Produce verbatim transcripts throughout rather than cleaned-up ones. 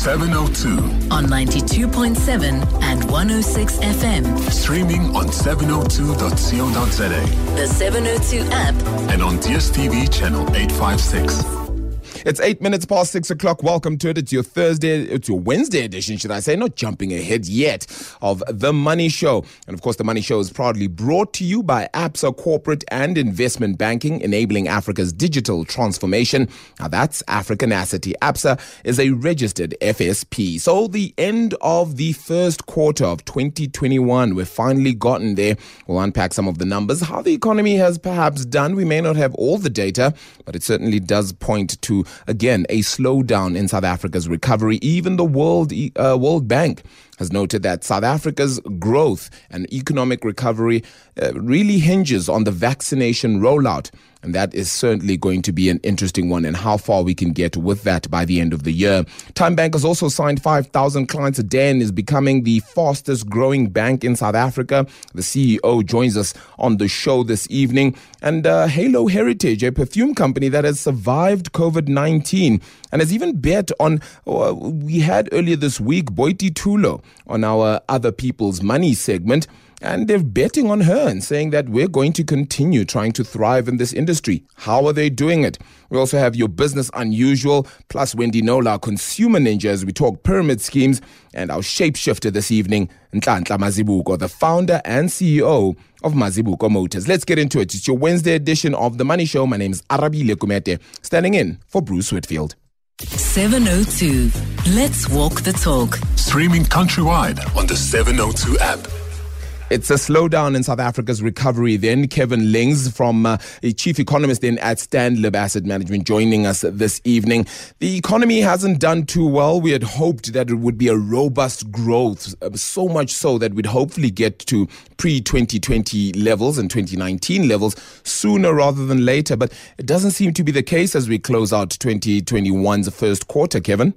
seven oh two. On ninety-two point seven and one oh six F M. Streaming on seven oh two dot co dot za. The seven oh two app. And on D S T V channel eight fifty-six. It's eight minutes past six o'clock. Welcome to it. It's your Thursday, it's your Wednesday edition, should I say, not jumping ahead yet, of The Money Show. And of course, The Money Show is proudly brought to you by Absa Corporate and Investment Banking, enabling Africa's digital transformation. Now that's Africanacity. Absa is a registered F S P. So the end of the first quarter of twenty twenty-one, we've finally gotten there. We'll unpack some of the numbers, how the economy has perhaps done. We may not have all the data, but it certainly does point to, again, a slowdown in South Africa's recovery. Even the World uh, World Bank has noted that South Africa's growth and economic recovery uh, really hinges on the vaccination rollout. And that is certainly going to be an interesting one, and how far we can get with that by the end of the year. Time Bank has also signed five thousand clients a day and is becoming the fastest growing bank in South Africa. The C E O joins us on the show this evening. And uh, Halo Heritage, a perfume company that has survived COVID nineteen and has even bet on, uh, we had earlier this week, Boiti Tulo on our Other People's Money segment. And they're betting on her and saying that we're going to continue trying to thrive in this industry. How are they doing it? We also have your Business Unusual, plus Wendy Nola, Consumer Ninja, as we talk pyramid schemes, and our shapeshifter this evening, Nhlanhla Mazibuko, the founder and C E O of Mazibuko Motors. Let's get into it. It's your Wednesday edition of The Money Show. My name is Arabile Kumete, standing in for Bruce Whitfield. seven oh two. Let's walk the talk. Streaming countrywide on the seven oh two app. It's a slowdown in South Africa's recovery. Then Kevin Lings, from uh, a chief economist then at Stanlib Asset Management, joining us this evening. The economy hasn't done too well. We had hoped that it would be a robust growth, uh, so much so that we'd hopefully get to pre-twenty twenty levels and twenty nineteen levels sooner rather than later. But it doesn't seem to be the case as we close out twenty twenty-one's first quarter, Kevin.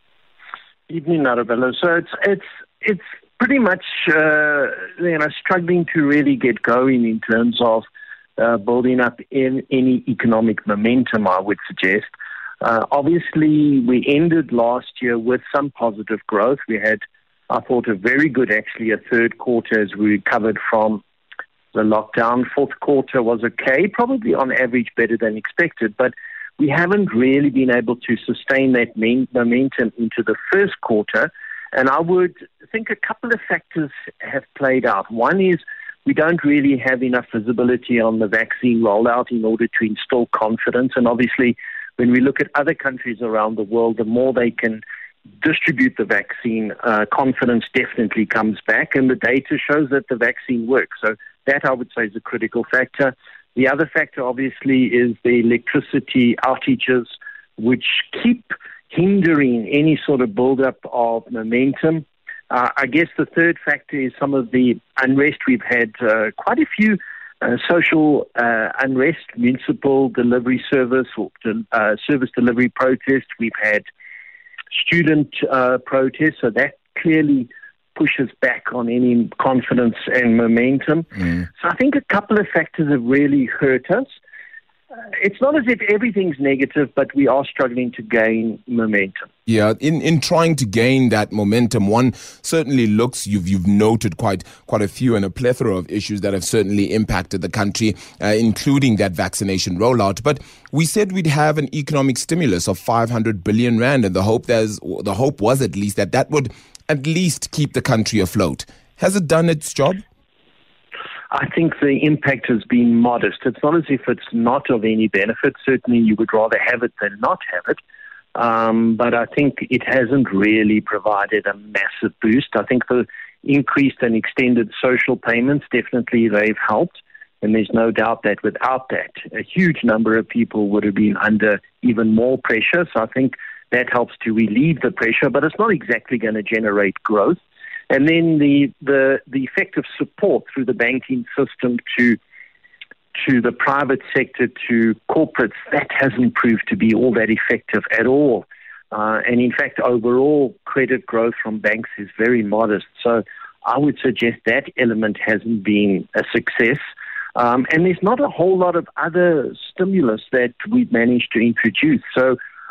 Evening, Arabella. So it's it's it's pretty much uh, you know struggling to really get going in terms of uh, building up in any economic momentum, I would suggest. Uh, obviously, we ended last year with some positive growth. We had, I thought, a very good, actually, a third quarter as we recovered from the lockdown. Fourth quarter was okay, probably on average better than expected, but we haven't really been able to sustain that main momentum into the first quarter. And I would think a couple of factors have played out. One is we don't really have enough visibility on the vaccine rollout in order to instill confidence. And obviously, when we look at other countries around the world, the more they can distribute the vaccine, uh, confidence definitely comes back. And the data shows that the vaccine works. So that, I would say, is a critical factor. The other factor, obviously, is the electricity outages, which keep hindering any sort of build-up of momentum. Uh, I guess the third factor is some of the unrest. We've had uh, quite a few uh, social uh, unrest, municipal delivery service or uh, service delivery protests. We've had student uh, protests, so that clearly pushes back on any confidence and momentum. Mm. So I think a couple of factors have really hurt us. Uh, it's not as if everything's negative, but we are struggling to gain momentum. Yeah, in, in trying to gain that momentum, one certainly looks, you've you've noted quite quite a few and a plethora of issues that have certainly impacted the country, uh, including that vaccination rollout. But we said we'd have an economic stimulus of five hundred billion rand, and the hope there's the hope was at least that that would at least keep the country afloat. Has it done its job? I think the impact has been modest. It's not as if it's not of any benefit. Certainly you would rather have it than not have it. Um, but I think it hasn't really provided a massive boost. I think the increased and extended social payments, definitely they've helped. And there's no doubt that without that, a huge number of people would have been under even more pressure. So I think that helps to relieve the pressure, but it's not exactly going to generate growth. And then the, the the effective support through the banking system to to the private sector, to corporates, that hasn't proved to be all that effective at all. Uh, and in fact, overall credit growth from banks is very modest. So I would suggest that element hasn't been a success. Um, and there's not a whole lot of other stimulus that we've managed to introduce. So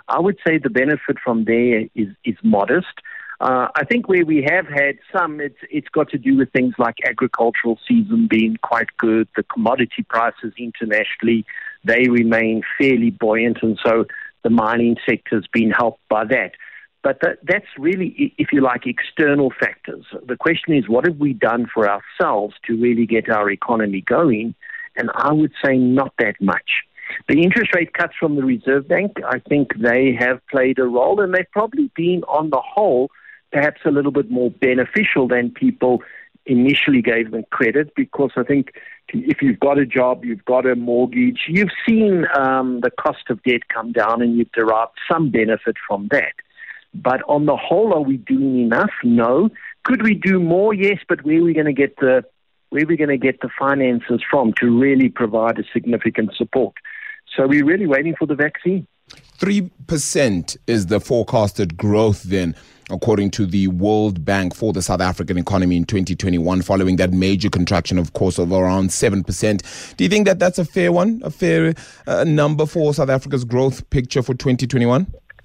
I would say the benefit from there is, is modest. Uh, I think where we have had some, it's it's got to do with things like agricultural season being quite good, the commodity prices internationally, they remain fairly buoyant, and so the mining sector has been helped by that. But that, that's really, if you like, external factors. The question is, what have we done for ourselves to really get our economy going? And I would say not that much. The interest rate cuts from the Reserve Bank, I think they have played a role, and they've probably been, on the whole, perhaps a little bit more beneficial than people initially gave them credit, because I think if you've got a job, you've got a mortgage, you've seen um, the cost of debt come down and you've derived some benefit from that. But on the whole, are we doing enough? No. Could we do more? Yes, but where are we going to get the where are we going to get the finances from to really provide a significant support? So we're really waiting for the vaccine. Three percent is the forecasted growth then, according to the World Bank, for the South African economy in twenty twenty-one, following that major contraction, of course, of around seven percent. Do you think that that's a fair one, a fair uh, number for South Africa's growth picture for twenty twenty-one?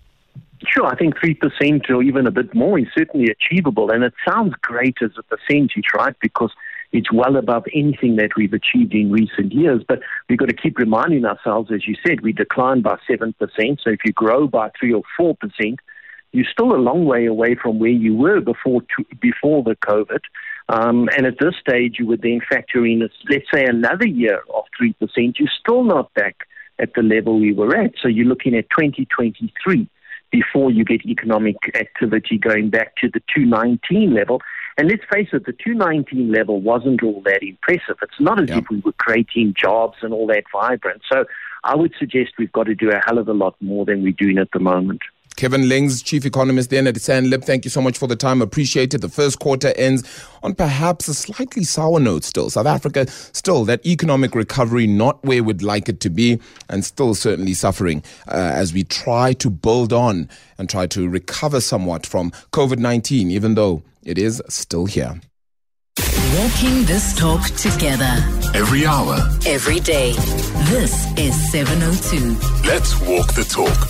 Sure, I think three percent or even a bit more is certainly achievable. And it sounds great as a percentage, right, because it's well above anything that we've achieved in recent years. But we've got to keep reminding ourselves, as you said, we declined by seven percent. So if you grow by three or four percent, you're still a long way away from where you were before before the COVID. Um, and at this stage, you would then factor in, let's say, another year of three percent. You're still not back at the level we were at. So you're looking at twenty twenty-three before you get economic activity going back to the two nineteen level. And let's face it, the two nineteen level wasn't all that impressive. It's not as yep. if we were creating jobs and all that vibrant. So I would suggest we've got to do a hell of a lot more than we're doing at the moment. Kevin Lings, Chief Economist then at Sanlam, thank you so much for the time. Appreciate it. The first quarter ends on perhaps a slightly sour note still. South Africa, still that economic recovery not where we'd like it to be, and still certainly suffering uh, as we try to build on and try to recover somewhat from COVID nineteen, even though it is still here. Walking this talk together. Every hour. Every day. This is seven oh two. Let's walk the talk.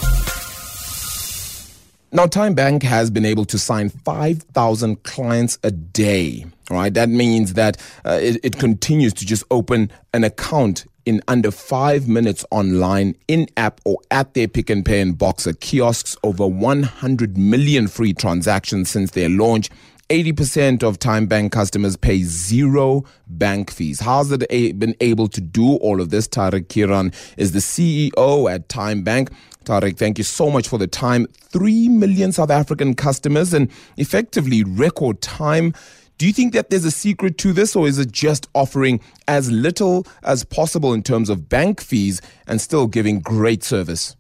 Now, Time Bank has been able to sign five thousand clients a day. All right, that means that uh, it, it continues to just open an account in under five minutes online, in-app or at their Pick n Pay and Boxer kiosks. Over one hundred million free transactions since their launch. eighty percent of Time Bank customers pay zero bank fees. How's it a- been able to do all of this? Tariq Kiran is the C E O at Time Bank. Tariq, thank you so much for the time. Three million South African customers and effectively record time. Do you think that there's a secret to this, or is it just offering as little as possible in terms of bank fees and still giving great service?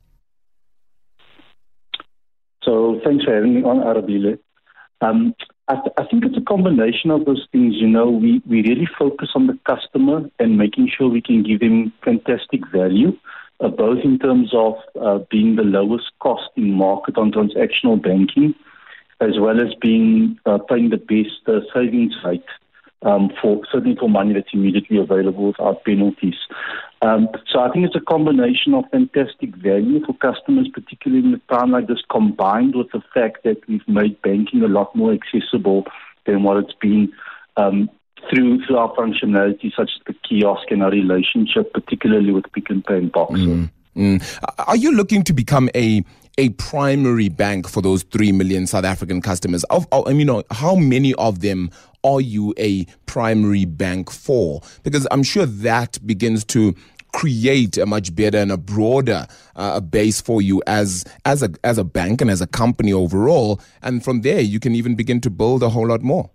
So thanks for having me on, Arabile. Um, I, th- I think it's a combination of those things. You know, we, we really focus on the customer and making sure we can give them fantastic value. Uh, both in terms of uh, being the lowest cost in market on transactional banking, as well as being uh, paying the best uh, savings rate um, for certainly for money that's immediately available without penalties. Um, so I think it's a combination of fantastic value for customers, particularly in a time like this, combined with the fact that we've made banking a lot more accessible than what it's been um, through, through our functionality, such as the kiosk and our relationship, particularly with Pick n Pay and Boxer. Mm, mm. Are you looking to become a a primary bank for those three million South African customers? Of, I mean, how many of them are you a primary bank for? Because I'm sure that begins to create a much better and a broader uh, base for you as as a as a bank and as a company overall. And from there, you can even begin to build a whole lot more.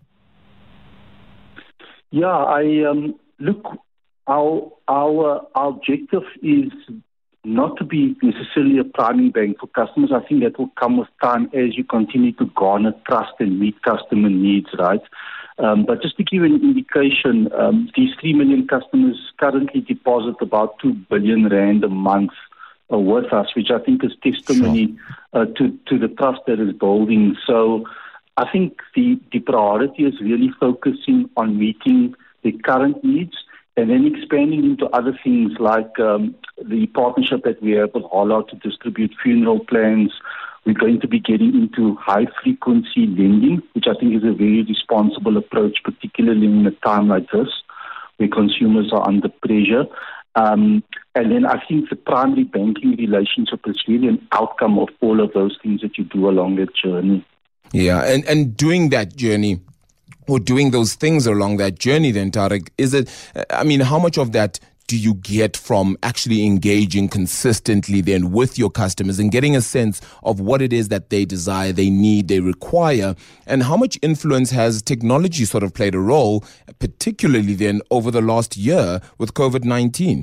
Yeah, I um, look. Our our our objective is not to be necessarily a primary bank for customers. I think that will come with time as you continue to garner trust and meet customer needs, right? Um, but just to give you an indication, um, these three million customers currently deposit about two billion rand a month uh, with us, which I think is testimony sure. uh, to to the trust that is building. So I think the, the priority is really focusing on meeting the current needs and then expanding into other things like um, the partnership that we have with Holla to distribute funeral plans. We're going to be getting into high-frequency lending, which I think is a very responsible approach, particularly in a time like this, where consumers are under pressure. Um, and then I think the primary banking relationship is really an outcome of all of those things that you do along that journey. Yeah, and, and doing that journey, or doing those things along that journey then, Tariq, is it, I mean, how much of that do you get from actually engaging consistently then with your customers and getting a sense of what it is that they desire, they need, they require, and how much influence has technology sort of played a role, particularly then over the last year with COVID nineteen?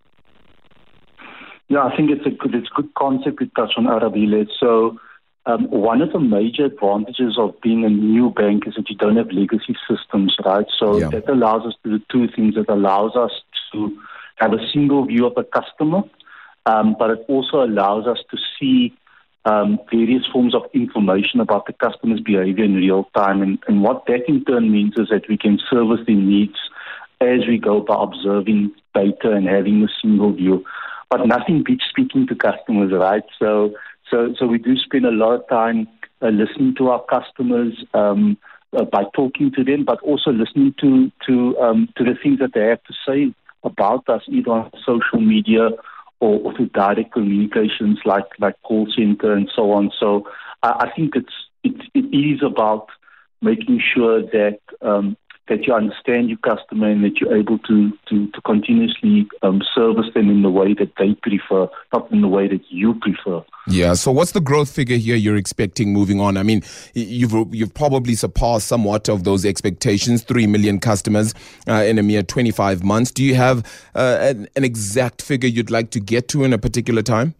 Yeah, I think it's a good, it's a good concept we touched on, Arabile. So um, one of the major advantages of being a new bank is that you don't have legacy systems, right? So yeah. that allows us to do two things. It allows us to have a single view of the customer, um, but it also allows us to see um, various forms of information about the customer's behavior in real time. And, and what that in turn means is that we can service their needs as we go by observing data and having a single view. But nothing beats speaking to customers, right? So so, so we do spend a lot of time uh, listening to our customers, um, uh, by talking to them, but also listening to, to, um, to the things that they have to say about us, either on social media or, or through direct communications like, like call center and so on. So I, I think it's it, it is about making sure that um, that you understand your customer and that you're able to to, to continuously um, service them in the way that they prefer, not in the way that you prefer. Yeah. So what's the growth figure here you're expecting moving on? I mean, you've you've probably surpassed somewhat of those expectations, three million customers uh, in a mere twenty-five months. Do you have uh, an, an exact figure you'd like to get to in a particular time?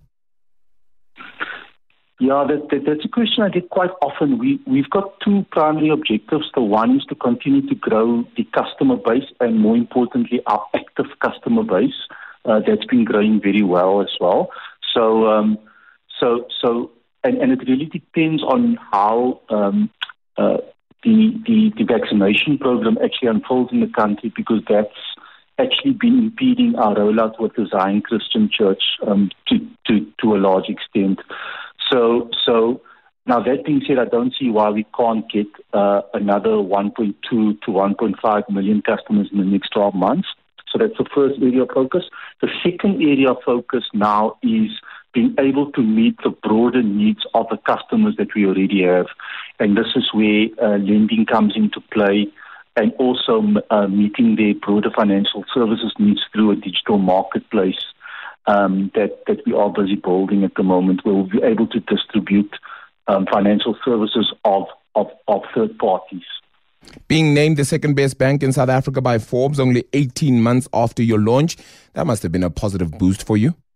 Yeah, that, that, that's a question I get quite often. We, we've got two primary objectives. The one is to continue to grow the customer base and, more importantly, our active customer base. Uh, that's been growing very well as well. So, um, so, so, and, and it really depends on how um, uh, the, the the vaccination program actually unfolds in the country, because that's actually been impeding our rollout with the Zion Christian Church um, to, to to a large extent. So, so now that being said, I don't see why we can't get uh, another one point two to one point five million customers in the next twelve months. So that's the first area of focus. The second area of focus now is being able to meet the broader needs of the customers that we already have. And this is where uh, lending comes into play, and also uh, meeting their broader financial services needs through a digital marketplace Um, that, that we are busy building at the moment, where we'll be able to distribute um, financial services of, of, of third parties. Being named the second best bank in South Africa by Forbes only eighteen months after your launch, that must have been a positive boost for you.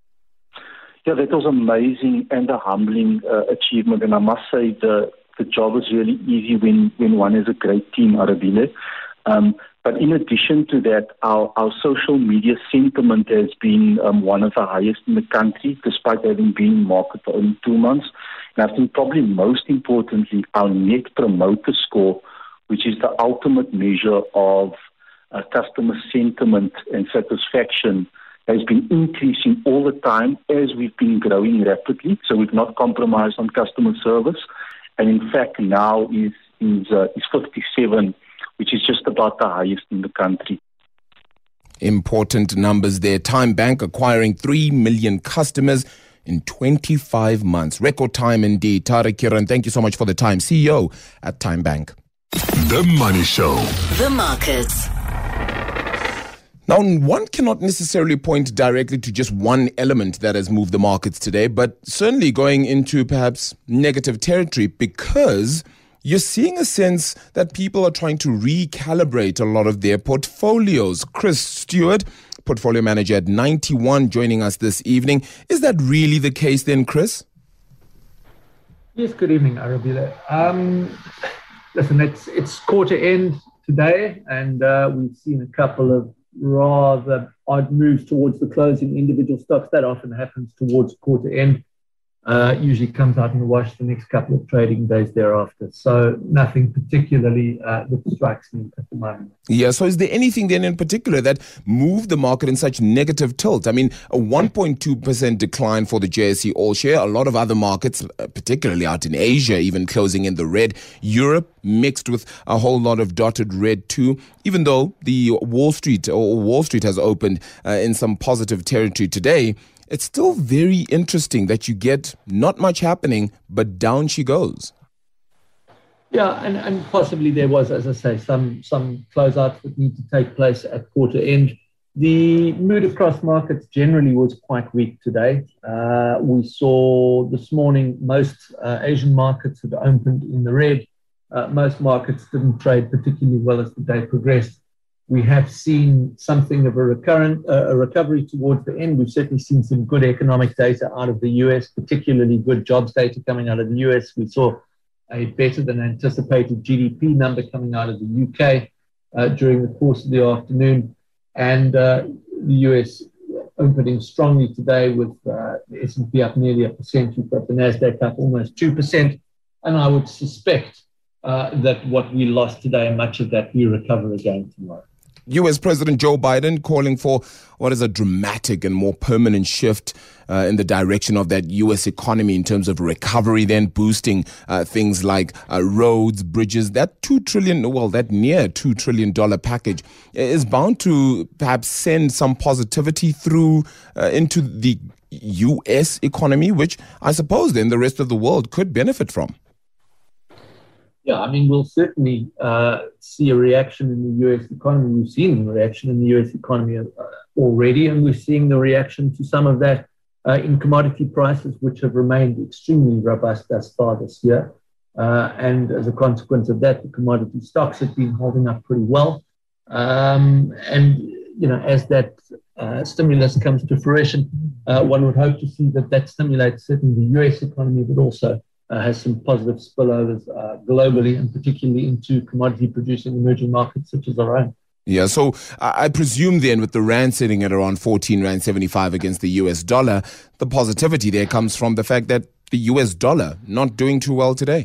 Yeah, that was amazing and a humbling uh, achievement. And I must say the, the job is really easy when, when one has a great team, Arabile. Um, but in addition to that, our, our social media sentiment has been um, one of the highest in the country, despite having been in market for only two months. And I think probably most importantly, our net promoter score, which is the ultimate measure of uh, customer sentiment and satisfaction, has been increasing all the time as we've been growing rapidly. So we've not compromised on customer service. And in fact, now is, is, uh, is fifty-seven, which is just about the highest in the country. Important numbers there. Time Bank acquiring three million customers in twenty-five months. Record time indeed. Tariq Kiran, thank you so much for the time. C E O at Time Bank. The Money Show. The markets. Now, one cannot necessarily point directly to just one element that has moved the markets today, but certainly going into perhaps negative territory, because you're seeing a sense that people are trying to recalibrate a lot of their portfolios. Chris Stewart, portfolio manager at Ninety One, joining us this evening. Is that really the case then, Chris? Yes, good evening, Arabile. Um, listen, it's, it's quarter end today, and uh, we've seen a couple of rather odd moves towards the closing individual stocks. That often happens towards quarter end. uh, usually comes out in the wash the next couple of trading days thereafter. So nothing particularly uh, that strikes me at the moment. Yeah, so is there anything then in particular that moved the market in such negative tilt? I mean, a one point two percent decline for the J S E All Share. A lot of other markets, particularly out in Asia, even closing in the red. Europe mixed with a whole lot of dotted red too, even though the Wall Street or Wall Street has opened uh, in some positive territory today. It's still very interesting that you get not much happening, but down she goes. Yeah, and, and possibly there was, as I say, some some closeouts that need to take place at quarter end. The mood across markets generally was quite weak today. Uh, we saw this morning most uh, Asian markets had opened in the red. Uh, most markets didn't trade particularly well as the day progressed. We have seen something of a recurrent uh, a recovery towards the end. We've certainly seen some good economic data out of the U S, particularly good jobs data coming out of the U S. We saw a better than anticipated G D P number coming out of the U K uh, during the course of the afternoon. And uh, the U S opening strongly today with uh, the S and P up nearly a percent. You've got the NASDAQ up almost two percent. And I would suspect uh, that what we lost today, much of that we recover again tomorrow. U S President Joe Biden calling for what is a dramatic and more permanent shift uh, in the direction of that U S economy in terms of recovery, then boosting uh, things like uh, roads, bridges. That two trillion dollars, well, that near two trillion dollars package is bound to perhaps send some positivity through uh, into the U S economy, which I suppose then the rest of the world could benefit from. Yeah, I mean, we'll certainly uh, see a reaction in the U S economy. We've seen a reaction in the U S economy uh, already, and we're seeing the reaction to some of that uh, in commodity prices, which have remained extremely robust thus far this year. Uh, and as a consequence of that, the commodity stocks have been holding up pretty well. Um, and, you know, as that uh, stimulus comes to fruition, uh, one would hope to see that that stimulates certainly the U S economy, but also Uh, has some positive spillovers uh, globally and particularly into commodity-producing emerging markets such as our own. Yeah, so I presume then with the rand sitting at around fourteen rand seventy-five against the U S dollar, the positivity there comes from the fact that the U S dollar not doing too well today.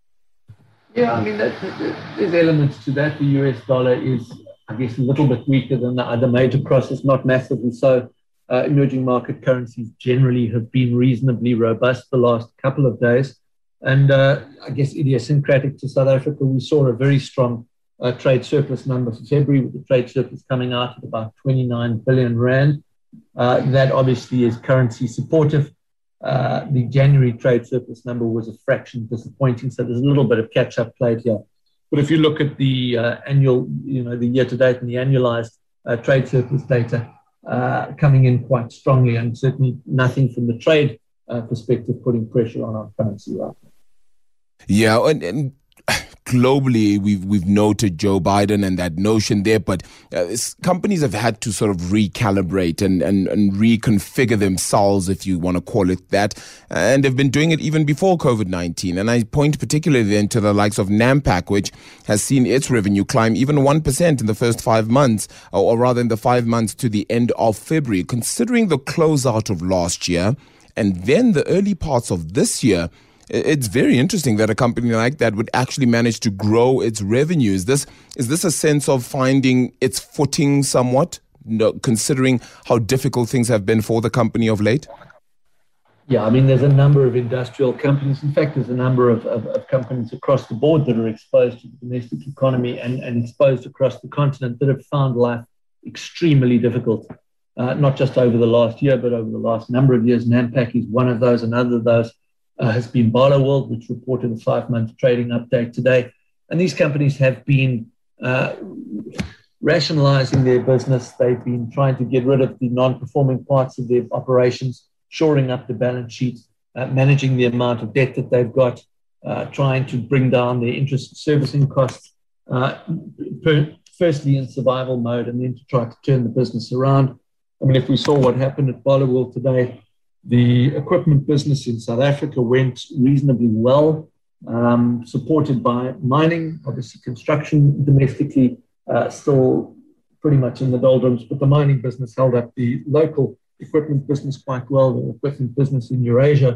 Yeah, I mean, that, there's elements to that. The U S dollar is, I guess, a little bit weaker than the other major crosses, not massively so. Uh, emerging market currencies generally have been reasonably robust the last couple of days. And uh, I guess idiosyncratic to South Africa, we saw a very strong uh, trade surplus number for February, with the trade surplus coming out at about twenty-nine billion rand. Uh, that obviously is currency supportive. Uh, the January trade surplus number was a fraction disappointing, so there's a little bit of catch-up played here. But if you look at the uh, annual, you know, the year-to-date and the annualized uh, trade surplus data uh, coming in quite strongly, and certainly nothing from the trade uh, perspective putting pressure on our currency right now. Yeah, and, and globally, we've we've noted Joe Biden and that notion there, but uh, companies have had to sort of recalibrate and, and, and reconfigure themselves, if you want to call it that, and they've been doing it even before COVID nineteen. And I point particularly then to the likes of Nampak, which has seen its revenue climb even one percent in the first five months, or, or rather in the five months to the end of February, considering the closeout of last year and then the early parts of this year. It's very interesting that a company like that would actually manage to grow its revenue. Is this, is this a sense of finding its footing somewhat, no, considering how difficult things have been for the company of late? Yeah, I mean, there's a number of industrial companies. In fact, there's a number of, of, of companies across the board that are exposed to the domestic economy and, and exposed across the continent that have found life extremely difficult, uh, not just over the last year, but over the last number of years. Nampak is one of those, another of those. Uh, has been Barloworld, which reported a five-month trading update today. And these companies have been uh, rationalizing their business. They've been trying to get rid of the non-performing parts of their operations, shoring up the balance sheet, uh, managing the amount of debt that they've got, uh, trying to bring down their interest servicing costs, uh, per, firstly in survival mode, and then to try to turn the business around. I mean, if we saw what happened at Barloworld today, the equipment business in South Africa went reasonably well, um, supported by mining. Obviously, construction domestically uh, still pretty much in the doldrums, but the mining business held up the local equipment business quite well. The equipment business in Eurasia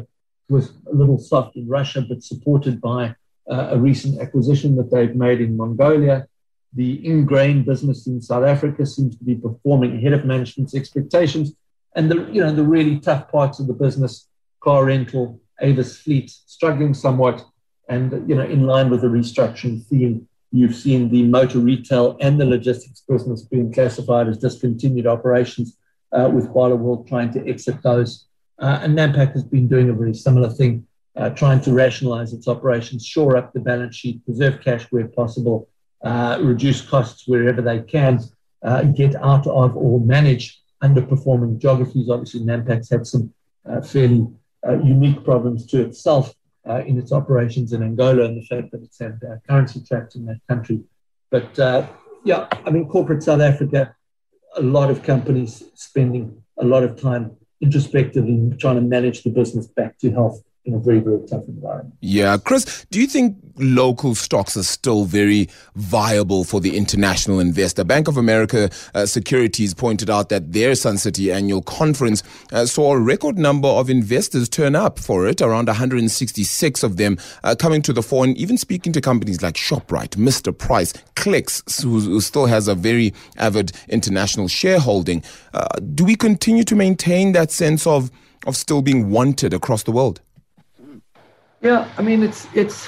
was a little soft in Russia, but supported by uh, a recent acquisition that they've made in Mongolia. The in-grain business in South Africa seems to be performing ahead of management's expectations. And the, you know, the really tough parts of the business, car rental, Avis Fleet, struggling somewhat. And, you know, in line with the restructuring theme, you've seen the motor retail and the logistics business being classified as discontinued operations, uh, with Barloworld trying to exit those. Uh, and Nampak has been doing a very similar thing, uh, trying to rationalize its operations, shore up the balance sheet, preserve cash where possible, uh, reduce costs wherever they can, uh, get out of or manage underperforming geographies. Obviously, Nampak's had some uh, fairly uh, unique problems to itself uh, in its operations in Angola and the fact that it's had uh, currency traps in that country. But uh, yeah, I mean, corporate South Africa, a lot of companies spending a lot of time introspectively trying to manage the business back to health in a very, very tough environment. Yeah. Chris, do you think local stocks are still very viable for the international investor? Bank of America uh, Securities pointed out that their Sun City annual conference uh, saw a record number of investors turn up for it, around one hundred sixty-six of them uh, coming to the fore, and even speaking to companies like ShopRite, Mister Price, Clicks, who, who still has a very avid international shareholding. Uh, do we continue to maintain that sense of, of still being wanted across the world? Yeah, I mean, it's it's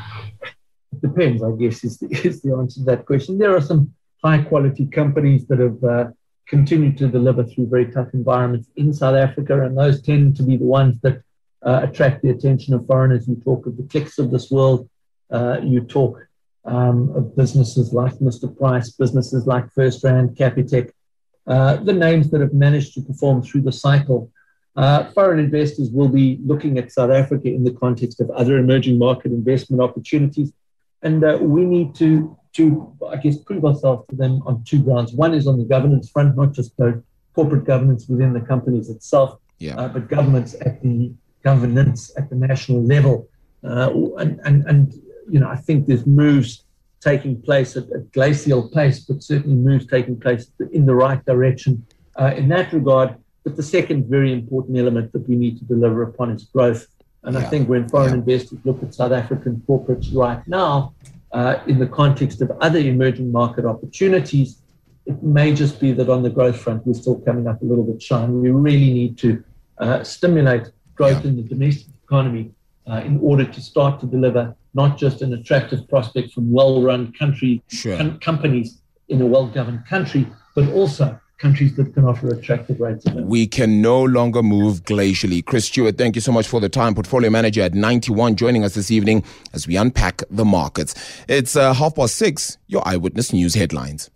it depends, I guess, is the, is the answer to that question. There are some high-quality companies that have uh, continued to deliver through very tough environments in South Africa, and those tend to be the ones that uh, attract the attention of foreigners. You talk of the Clicks of this world. Uh, you talk um, of businesses like Mister Price, businesses like FirstRand, Capitec, uh, the names that have managed to perform through the cycle. Uh, foreign investors will be looking at South Africa in the context of other emerging market investment opportunities. And uh, we need to, to, I guess, prove ourselves to them on two grounds. One is on the governance front, not just the corporate governance within the companies itself, yeah. uh, but governments at the governance at the national level. Uh, and, and, and, you know, I think there's moves taking place at a glacial pace, but certainly moves taking place in the right direction uh, in that regard. But the second very important element that we need to deliver upon is growth. And yeah. I think when foreign yeah. investors look at South African corporates right now, uh, in the context of other emerging market opportunities, it may just be that on the growth front, we're still coming up a little bit shy. We really need to uh, stimulate growth yeah. in the domestic economy uh, in order to start to deliver not just an attractive prospect from well-run country sure. com- companies in a well-governed country, but also countries that can offer attractive rates of interest. We can no longer move glacially. Chris Stewart, thank you so much for the time. Portfolio manager at Ninety One, joining us this evening as we unpack the markets. It's uh, half past six, your Eyewitness News headlines.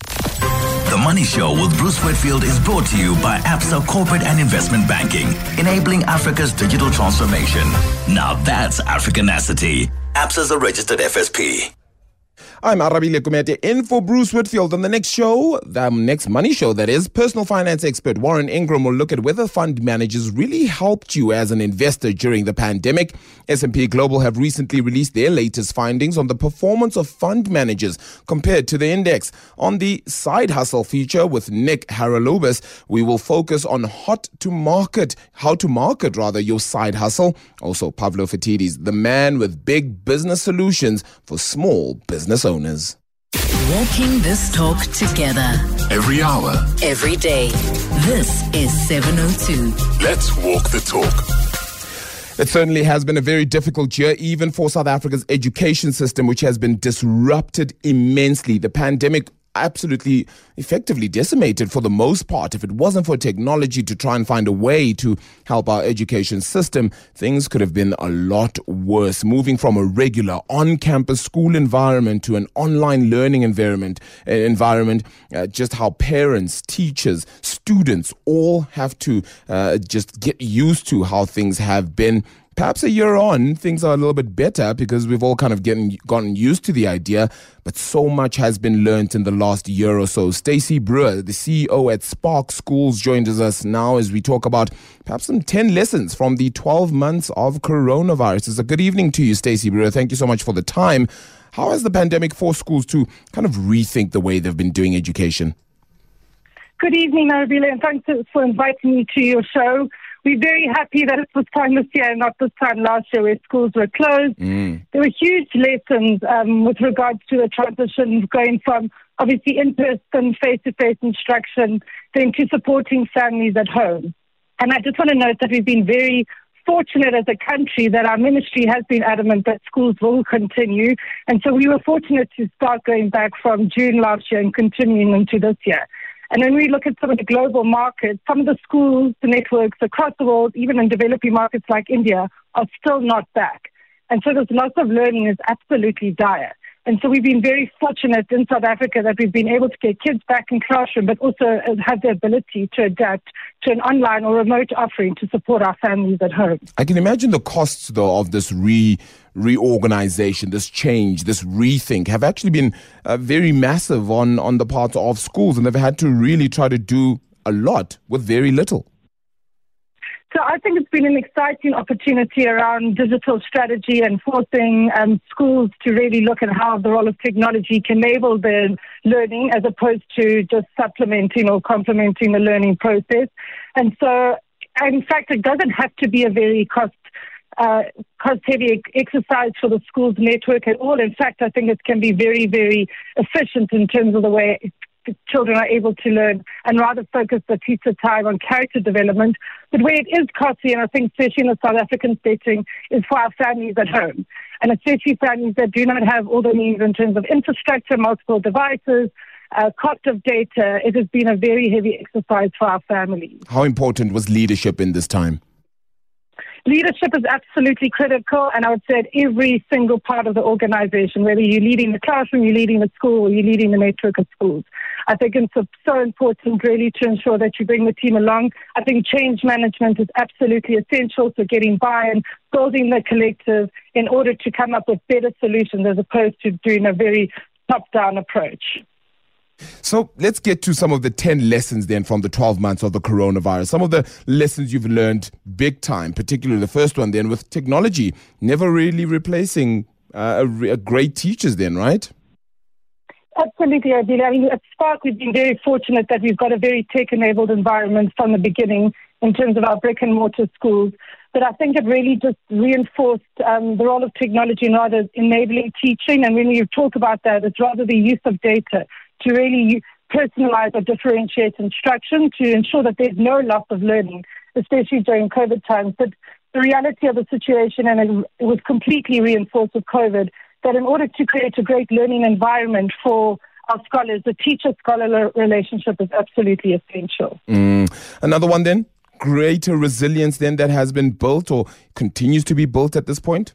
The Money Show with Bruce Whitfield is brought to you by Absa Corporate and Investment Banking, enabling Africa's digital transformation. Now that's Africanacity. Absa's a registered F S P. I'm Arabile Kumete in for Bruce Whitfield. On the next show, the next Money Show, that is, personal finance expert Warren Ingram will look at whether fund managers really helped you as an investor during the pandemic. S and P Global have recently released their latest findings on the performance of fund managers compared to the index. On the Side Hustle feature with Nick Haralubis, we will focus on hot to market, how to market rather your side hustle. Also, Pavlo Fatidis, the man with big business solutions for small business owners. Walking this talk together. Every hour. Every day. This is seven oh two. Let's walk the talk. It certainly has been a very difficult year, even for South Africa's education system, which has been disrupted immensely. The pandemic absolutely effectively decimated for the most part. If it wasn't for technology to try and find a way to help our education system, things could have been a lot worse. Moving from a regular on-campus school environment to an online learning environment, uh, environment uh, just how parents, teachers, students all have to uh, just get used to how things have been. Perhaps a year on, things are a little bit better because we've all kind of getting, gotten used to the idea, but so much has been learnt in the last year or so. Stacey Brewer, the C E O at Spark Schools, joins us now as we talk about perhaps some ten lessons from the twelve months of coronavirus. It's a good evening to you, Stacey Brewer. Thank you so much for the time. How has the pandemic forced schools to kind of rethink the way they've been doing education? Good evening, Arabile, and thanks for inviting me to your show. we're very happy that it's this time this year and not this time last year where schools were closed. Mm. There were huge lessons um, with regards to the transition going from obviously in-person, face-to-face instruction then to supporting families at home. And I just want to note that we've been very fortunate as a country that our ministry has been adamant that schools will continue. And so we were fortunate to start going back from June last year and continuing into this year. And when we look at some of the global markets, some of the schools, the networks across the world, even in developing markets like India, are still not back. And so this loss of learning is absolutely dire. And so we've been very fortunate in South Africa that we've been able to get kids back in classroom, but also have the ability to adapt to an online or remote offering to support our families at home. I can imagine the costs, though, of this re reorganization, this change, this rethink have actually been uh, very massive on, on the part of schools, and they've had to really try to do a lot with very little. So I think it's been an exciting opportunity around digital strategy and forcing um, schools to really look at how the role of technology can enable their learning as opposed to just supplementing or complementing the learning process. And so, in fact, it doesn't have to be a very cost uh, cost-heavy exercise for the school's network at all. In fact, I think it can be very, very efficient in terms of the way children are able to learn and rather focus the teacher time on character development. But where it is costly, and I think especially in the South African setting, is for our families at home. And especially families that do not have all the means in terms of infrastructure, multiple devices, uh, cost of data. It has been a very heavy exercise for our families. How important was leadership in this time? Leadership is absolutely critical, and I would say at every single part of the organization, whether you're leading the classroom, you're leading the school, or you're leading the network of schools. I think it's so important really to ensure that you bring the team along. I think change management is absolutely essential, so getting buy-in, building the collective in order to come up with better solutions as opposed to doing a very top-down approach. So let's get to some of the ten lessons then from the twelve months of the coronavirus. Some of the lessons you've learned big time, particularly the first one then with technology, never really replacing uh, a, a great teachers then, right? Absolutely, Adila. I mean, at Spark, we've been very fortunate that we've got a very tech-enabled environment from the beginning in terms of our brick-and-mortar schools. But I think it really just reinforced um, the role of technology in rather enabling teaching. And when you talk about that, it's rather the use of data to really personalize or differentiate instruction to ensure that there's no loss of learning, especially during COVID times. But the reality of the situation, and it, it was completely reinforced with COVID, that in order to create a great learning environment for our scholars, the teacher-scholar relationship is absolutely essential. Mm. Another one then, greater resilience then that has been built or continues to be built at this point?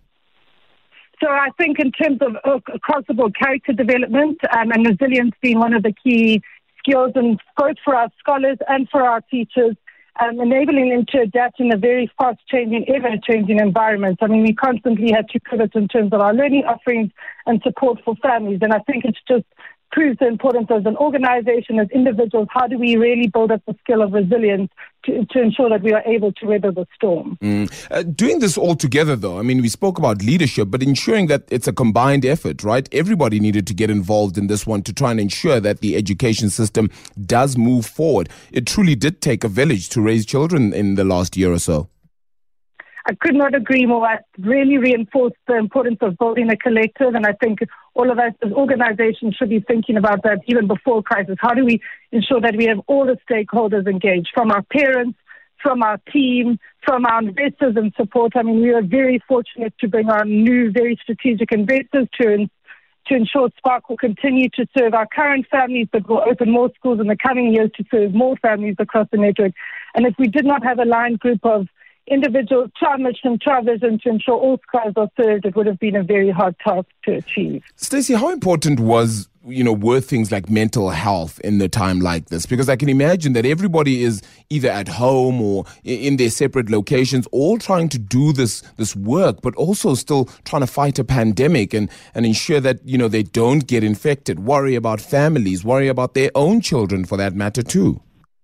So I think in terms of uh, across the board character development um, and resilience being one of the key skills, and both for our scholars and for our teachers, um, enabling them to adapt in a very fast-changing, ever-changing environment. I mean, we constantly had to pivot in terms of our learning offerings and support for families, and I think it's just proves the importance as an organization, as individuals. How do we really build up the skill of resilience to, to ensure that we are able to weather the storm? Mm. Uh, doing this all together, though, I mean, we spoke about leadership, but ensuring that it's a combined effort, right? Everybody needed to get involved in this one to try and ensure that the education system does move forward. It truly did take a village to raise children in the last year or so. I could not agree more. I really reinforced the importance of building a collective, and I think all of us as organizations should be thinking about that even before crisis. How do we ensure that we have all the stakeholders engaged, from our parents, from our team, from our investors and support? I mean, we are very fortunate to bring on new, very strategic investors to to ensure Spark will continue to serve our current families, but will open more schools in the coming years to serve more families across the network. And if we did not have a line group of individuals to our mission, to our vision, to ensure all scholars are served, it would have been a very hard task to achieve. Stacey, how important was, you know, were things like mental health in the time like this? Because I can imagine that everybody is either at home or in their separate locations, all trying to do this this work, but also still trying to fight a pandemic and, and ensure that, you know, they don't get infected, worry about families, worry about their own children for that matter too.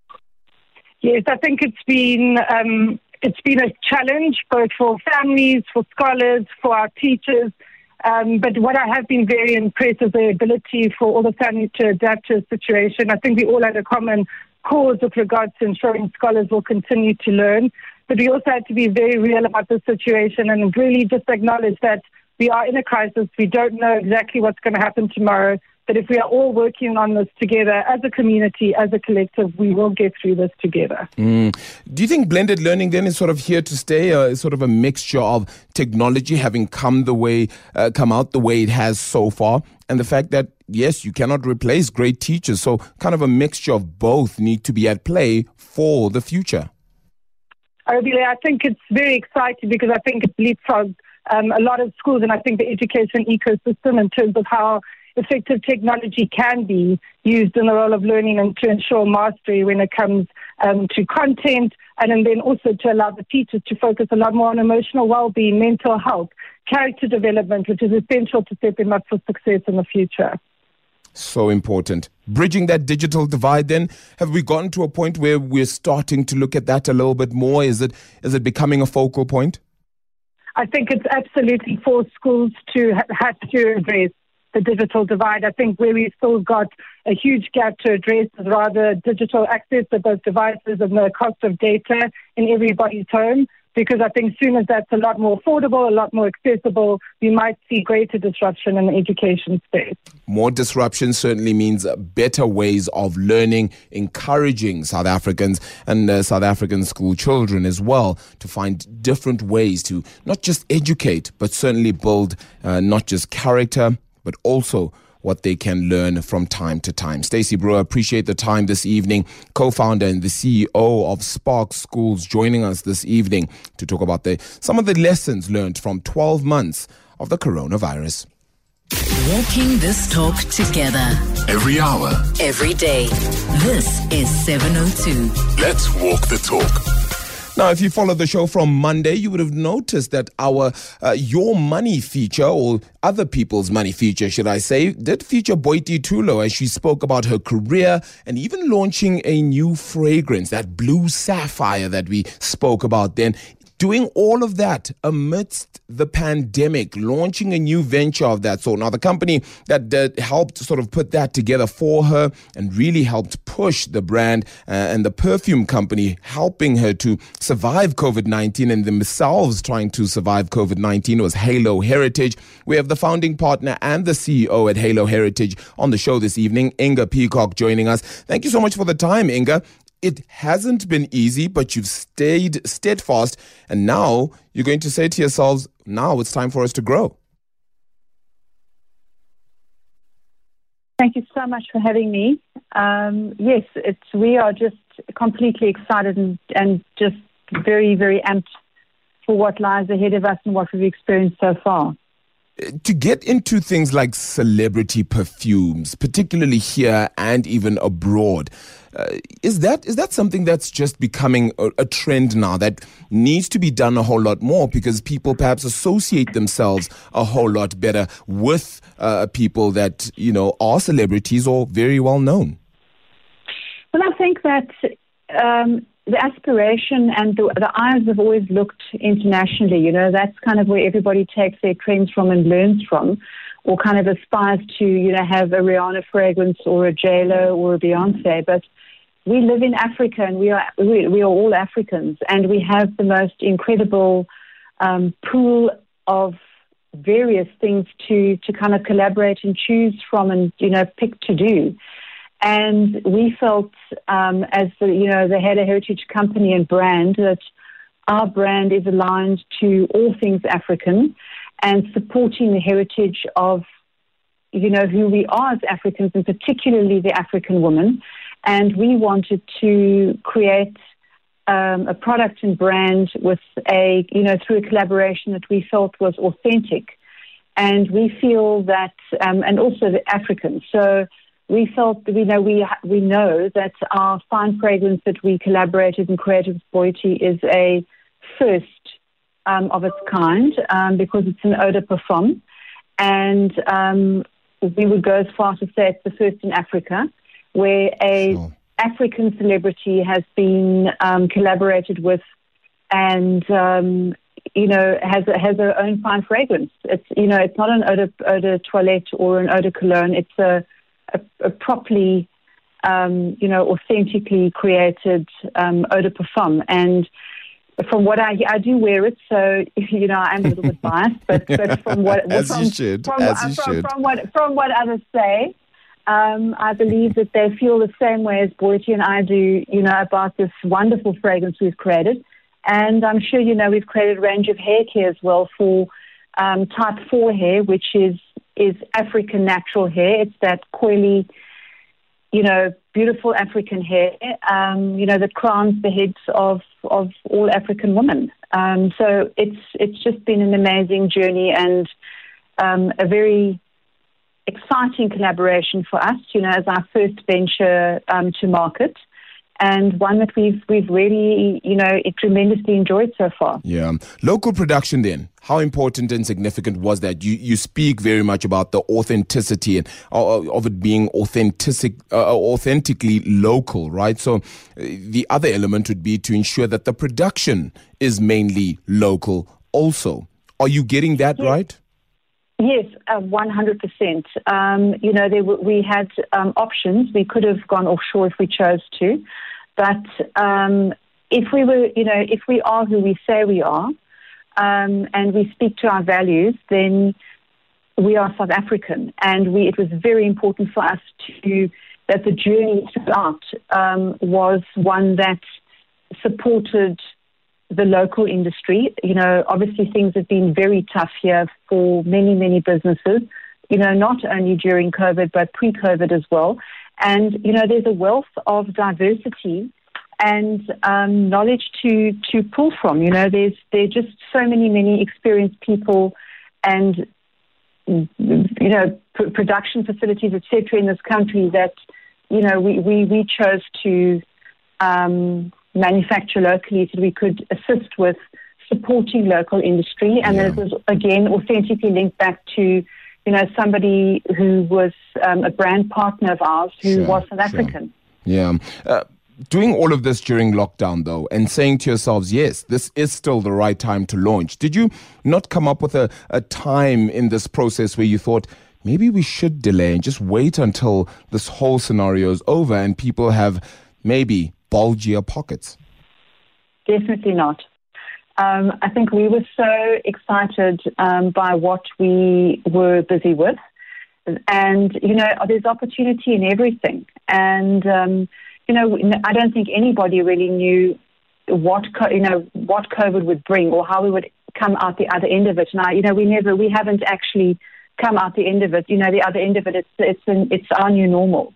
Yes, I think it's been... Um, It's been a challenge both for families, for scholars, for our teachers. Um, but what I have been very impressed is the ability for all the families to adapt to a situation. I think we all had a common cause with regards to ensuring scholars will continue to learn. But we also had to be very real about the situation and really just acknowledge that we are in a crisis. We don't know exactly what's going to happen tomorrow. But if we are all working on this together as a community, as a collective, we will get through this together. Mm. Do you think blended learning then is sort of here to stay, uh, sort of a mixture of technology having come the way, uh, come out the way it has so far, and the fact that, yes, you cannot replace great teachers, so kind of a mixture of both need to be at play for the future? I think it's very exciting because I think it leapfrogs um, a lot of schools and I think the education ecosystem in terms of how effective technology can be used in the role of learning and to ensure mastery when it comes um, to content, and then also to allow the teachers to focus a lot more on emotional well-being, mental health, character development, which is essential to set them up for success in the future. So important. Bridging that digital divide then, have we gotten to a point where we're starting to look at that a little bit more? Is it is it becoming a focal point? I think it's absolutely for schools to ha- have to address the digital divide. I think where we've still got a huge gap to address is rather digital access to both devices and the cost of data in everybody's home. Because I think soon as that's a lot more affordable, a lot more accessible, we might see greater disruption in the education space. More disruption certainly means better ways of learning, encouraging South Africans and uh, South African school children as well to find different ways to not just educate, but certainly build uh, not just character, but also what they can learn from time to time. Stacey Brewer, appreciate the time this evening. Co-founder and the C E O of Spark Schools, joining us this evening to talk about the, some of the lessons learned from twelve months of the coronavirus. Walking this talk together. Every hour. Every day. This is seven oh two. Let's walk the talk. Now, if you followed the show from Monday, you would have noticed that our uh, Your Money feature, or other people's money feature, should I say, did feature Boiti Tulo as she spoke about her career and even launching a new fragrance, that blue sapphire that we spoke about then. Doing all of that amidst the pandemic, launching a new venture of that sort. Now, the company that uh, helped sort of put that together for her and really helped push the brand uh, and the perfume company helping her to survive COVID nineteen and themselves trying to survive COVID nineteen was Halo Heritage. We have the founding partner and the C E O at Halo Heritage on the show this evening, Inga Peacock, joining us. Thank you so much for the time, Inga. It hasn't been easy, but you've stayed steadfast, and now you're going to say to yourselves, now it's time for us to grow. Thank you so much for having me. Um, yes, it's we are just completely excited and, and just very, very amped for what lies ahead of us and what we've experienced so far. To get into things like celebrity perfumes, particularly here and even abroad, uh, is that is that something that's just becoming a, a trend now that needs to be done a whole lot more because people perhaps associate themselves a whole lot better with uh, people that, you know, are celebrities or very well known? Well, I think that um, the aspiration and the, the eyes have always looked internationally. You know, that's kind of where everybody takes their trends from and learns from, or kind of aspires to, you know, have a Rihanna fragrance or a J Lo or a Beyonce. But we live in Africa, and we are we, we are all Africans, and we have the most incredible um, pool of various things to to kind of collaborate and choose from, and, you know, pick to do. And we felt, um, as the, you know, the Halo Heritage company and brand, that our brand is aligned to all things African and supporting the heritage of, you know, who we are as Africans, and particularly the African woman. And we wanted to create um, a product and brand with a, you know, through a collaboration that we felt was authentic. And we feel that, um, and also the Africans. So we felt that we know we we know that our fine fragrance that we collaborated and created with Boiti is a first um, of its kind um, because it's an eau de parfum, and um, we would go as far to say it's the first in Africa, where a sure. African celebrity has been um, collaborated with, and um, you know has has her own fine fragrance. It's you know it's not an eau de, eau de toilette or an eau de cologne. It's a A, a properly um, you know, authentically created um, eau de parfum. And from what I I do wear it, so you know I'm a little bit biased, but, but from what as from, you should, from, as you from, should. from what from what others say, um, I believe that they feel the same way as Boity and I do, you know, about this wonderful fragrance we've created. And I'm sure you know we've created a range of hair care as well for um, type four hair, which is is African natural hair. It's that coily, you know, beautiful African hair, um, you know, that crowns the heads of, of all African women. Um, so it's it's just been an amazing journey and um, a very exciting collaboration for us, you know, as our first venture um, to market. And one that we've we've really, you know, it tremendously enjoyed so far. Yeah. Local production then, how important and significant was that? You you speak very much about the authenticity and uh, of it being authentic, uh, authentically local, right? So uh, the other element would be to ensure that the production is mainly local also. Are you getting that yes. right? Yes, uh, one hundred percent. Um, you know, there w- we had um, options. We could have gone offshore if we chose to. But um, if we were, you know, if we are who we say we are, um, and we speak to our values, then we are South African. And we, it was very important for us to, that the journey throughout um, was one that supported the local industry. You know, obviously things have been very tough here for many, many businesses, you know, not only during COVID, but pre-COVID as well. And, you know, there's a wealth of diversity and um, knowledge to, to pull from. You know, there's there are just so many, many experienced people and, you know, pr- production facilities, et cetera, in this country that, you know, we, we, we chose to um, manufacture locally so that we could assist with supporting local industry. And Yeah. then it was, again, authentically linked back to, you know, somebody who was um, a brand partner of ours who Sure, was South sure. African. Yeah. Uh, doing all of this during lockdown, though, and saying to yourselves, yes, this is still the right time to launch. Did you not come up with a, a time in this process where you thought, maybe we should delay and just wait until this whole scenario is over and people have maybe bulgier pockets? Definitely not. Um, I think we were so excited um, by what we were busy with. And, you know, there's opportunity in everything. And, um, you know, I don't think anybody really knew what, you know, what COVID would bring or how we would come out the other end of it. And, I, you know, we never, we haven't actually come out the end of it. You know, the other end of it, it's, it's, an, it's our new normal.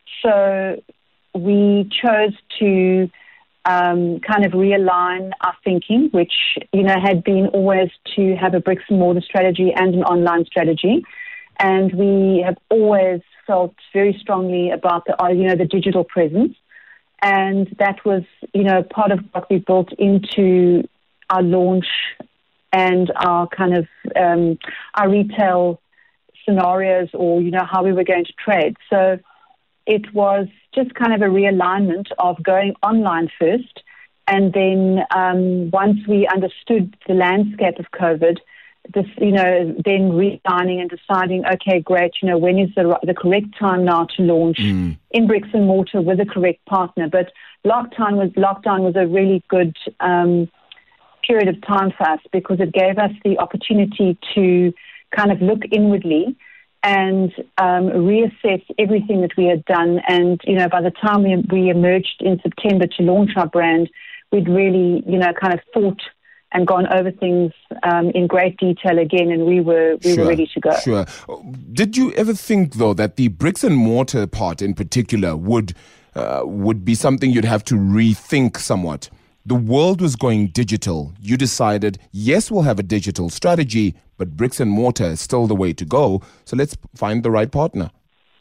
So we chose to Um, kind of realign our thinking, which, you know, had been always to have a bricks and mortar strategy and an online strategy. And we have always felt very strongly about the, uh, you know, the digital presence. And that was, you know, part of what we built into our launch and our kind of, um, our retail scenarios or, you know, how we were going to trade. So it was just kind of a realignment of going online first. And then um, once we understood the landscape of COVID, this, you know, then realigning and deciding, okay, great, you know, when is the, the correct time now to launch mm. in bricks and mortar with the correct partner. But lockdown was, lockdown was a really good um, period of time for us because it gave us the opportunity to kind of look inwardly and um, reassess everything that we had done. And, you know, by the time we, we emerged in September to launch our brand, we'd really, you know, kind of thought and gone over things um, in great detail again, and we were we sure, were ready to go. Sure. Did you ever think, though, that the bricks and mortar part in particular would uh, would be something you'd have to rethink somewhat? The world was going digital. You decided, yes, we'll have a digital strategy, but bricks and mortar is still the way to go. So let's find the right partner.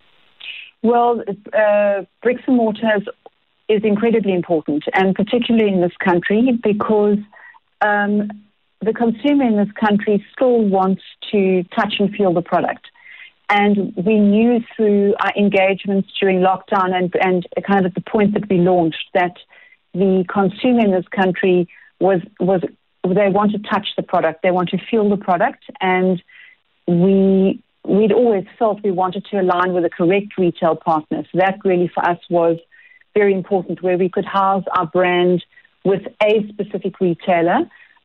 Well, uh, bricks and mortar is, is incredibly important, and particularly in this country, because um, the consumer in this country still wants to touch and feel the product. And we knew through our engagements during lockdown and, and kind of at the point that we launched that the consumer in this country was was they want to touch the product, they want to feel the product, and we we'd always felt we wanted to align with the correct retail partner. So that really for us was very important, where we could house our brand with a specific retailer,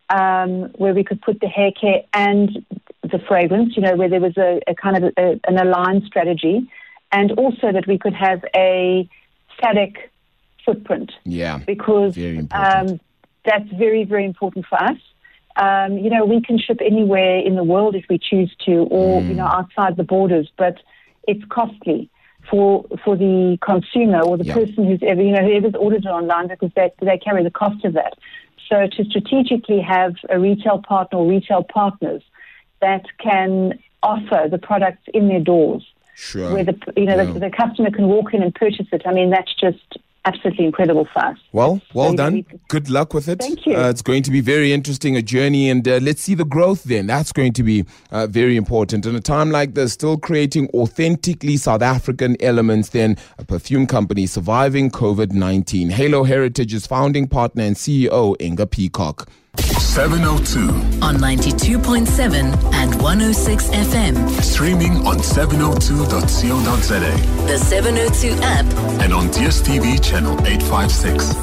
um, where we could put the hair care and the fragrance, you know, where there was a, a kind of a, an aligned strategy, and also that we could have a static footprint. Yeah, because very important. Um, that's very, very important for us. Um, you know, we can ship anywhere in the world if we choose to, or, mm. you know, outside the borders, but it's costly for for the consumer or the yeah. person who's ever, you know, whoever's ordered it online, because they, they carry the cost of that. So to strategically have a retail partner or retail partners that can offer the products in their doors, sure. where the, you know, yeah. the, the customer can walk in and purchase it. I mean, that's just absolutely incredible for us. Well, well so, done. You know, Good luck with it. Thank you. Uh, it's going to be very interesting, a journey, and uh, let's see the growth then. That's going to be uh, very important. In a time like this, still creating authentically South African elements, then a perfume company surviving COVID nineteen. Halo Heritage's founding partner and C E O, Inga Peacock. seven oh two on ninety-two point seven and one oh six F M. Streaming on seven oh two dot co dot za. The seven oh two app. And on D S T V channel eight fifty-six.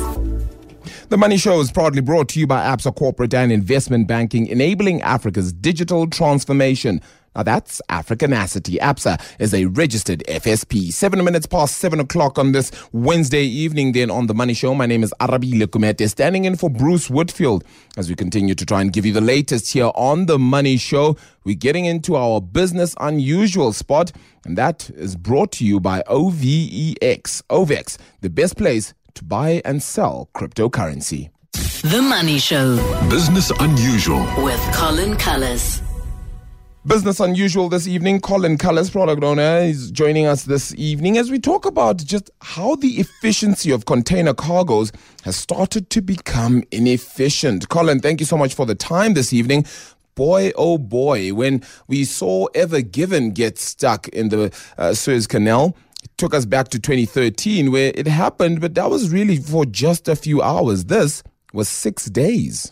The Money Show is proudly brought to you by Absa Corporate and Investment Banking, enabling Africa's digital transformation. Now that's Africanacity. Absa is a registered F S P. Seven minutes past seven o'clock on this Wednesday evening then on The Money Show. My name is Arabile Kumete, standing in for Bruce Whitfield as we continue to try and give you the latest here on The Money Show. We're getting into our business unusual spot, and that is brought to you by O V E X. O V E X, the best place to buy and sell cryptocurrency. The Money Show. Business Unusual with Colin Cullis. Business Unusual this evening. Colin Cullis, product owner, is joining us this evening as we talk about just how the efficiency of container cargoes has started to become inefficient. Colin, thank you so much for the time this evening. Boy, oh boy, when we saw Ever Given get stuck in the uh, Suez Canal, it took us back to twenty thirteen where it happened, but that was really for just a few hours. This was six days.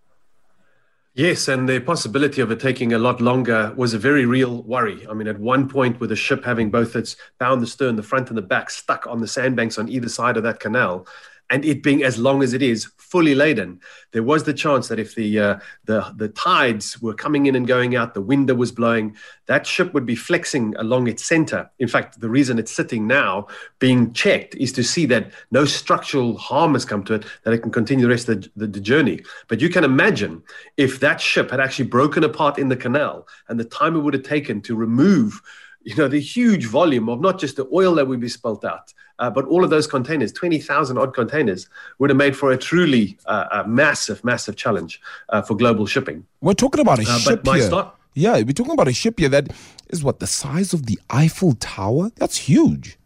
Yes, and the possibility of it taking a lot longer was a very real worry. I mean, at one point with the ship having both its bow and the stern, the front and the back, stuck on the sandbanks on either side of that canal, and it being as long as it is, fully laden, there was the chance that if the uh, the the tides were coming in and going out, the wind that was blowing, that ship would be flexing along its center. In fact, the reason it's sitting now being checked is to see that no structural harm has come to it, that it can continue the rest of the, the, the journey. But you can imagine if that ship had actually broken apart in the canal and the time it would have taken to remove, you know, the huge volume of not just the oil that would be spilt out, uh, but all of those containers, twenty thousand odd containers, would have made for a truly uh, a massive, massive challenge uh, for global shipping. We're talking about a uh, ship here. Start- yeah, we're talking about a ship here that is what, the size of the Eiffel Tower? That's huge.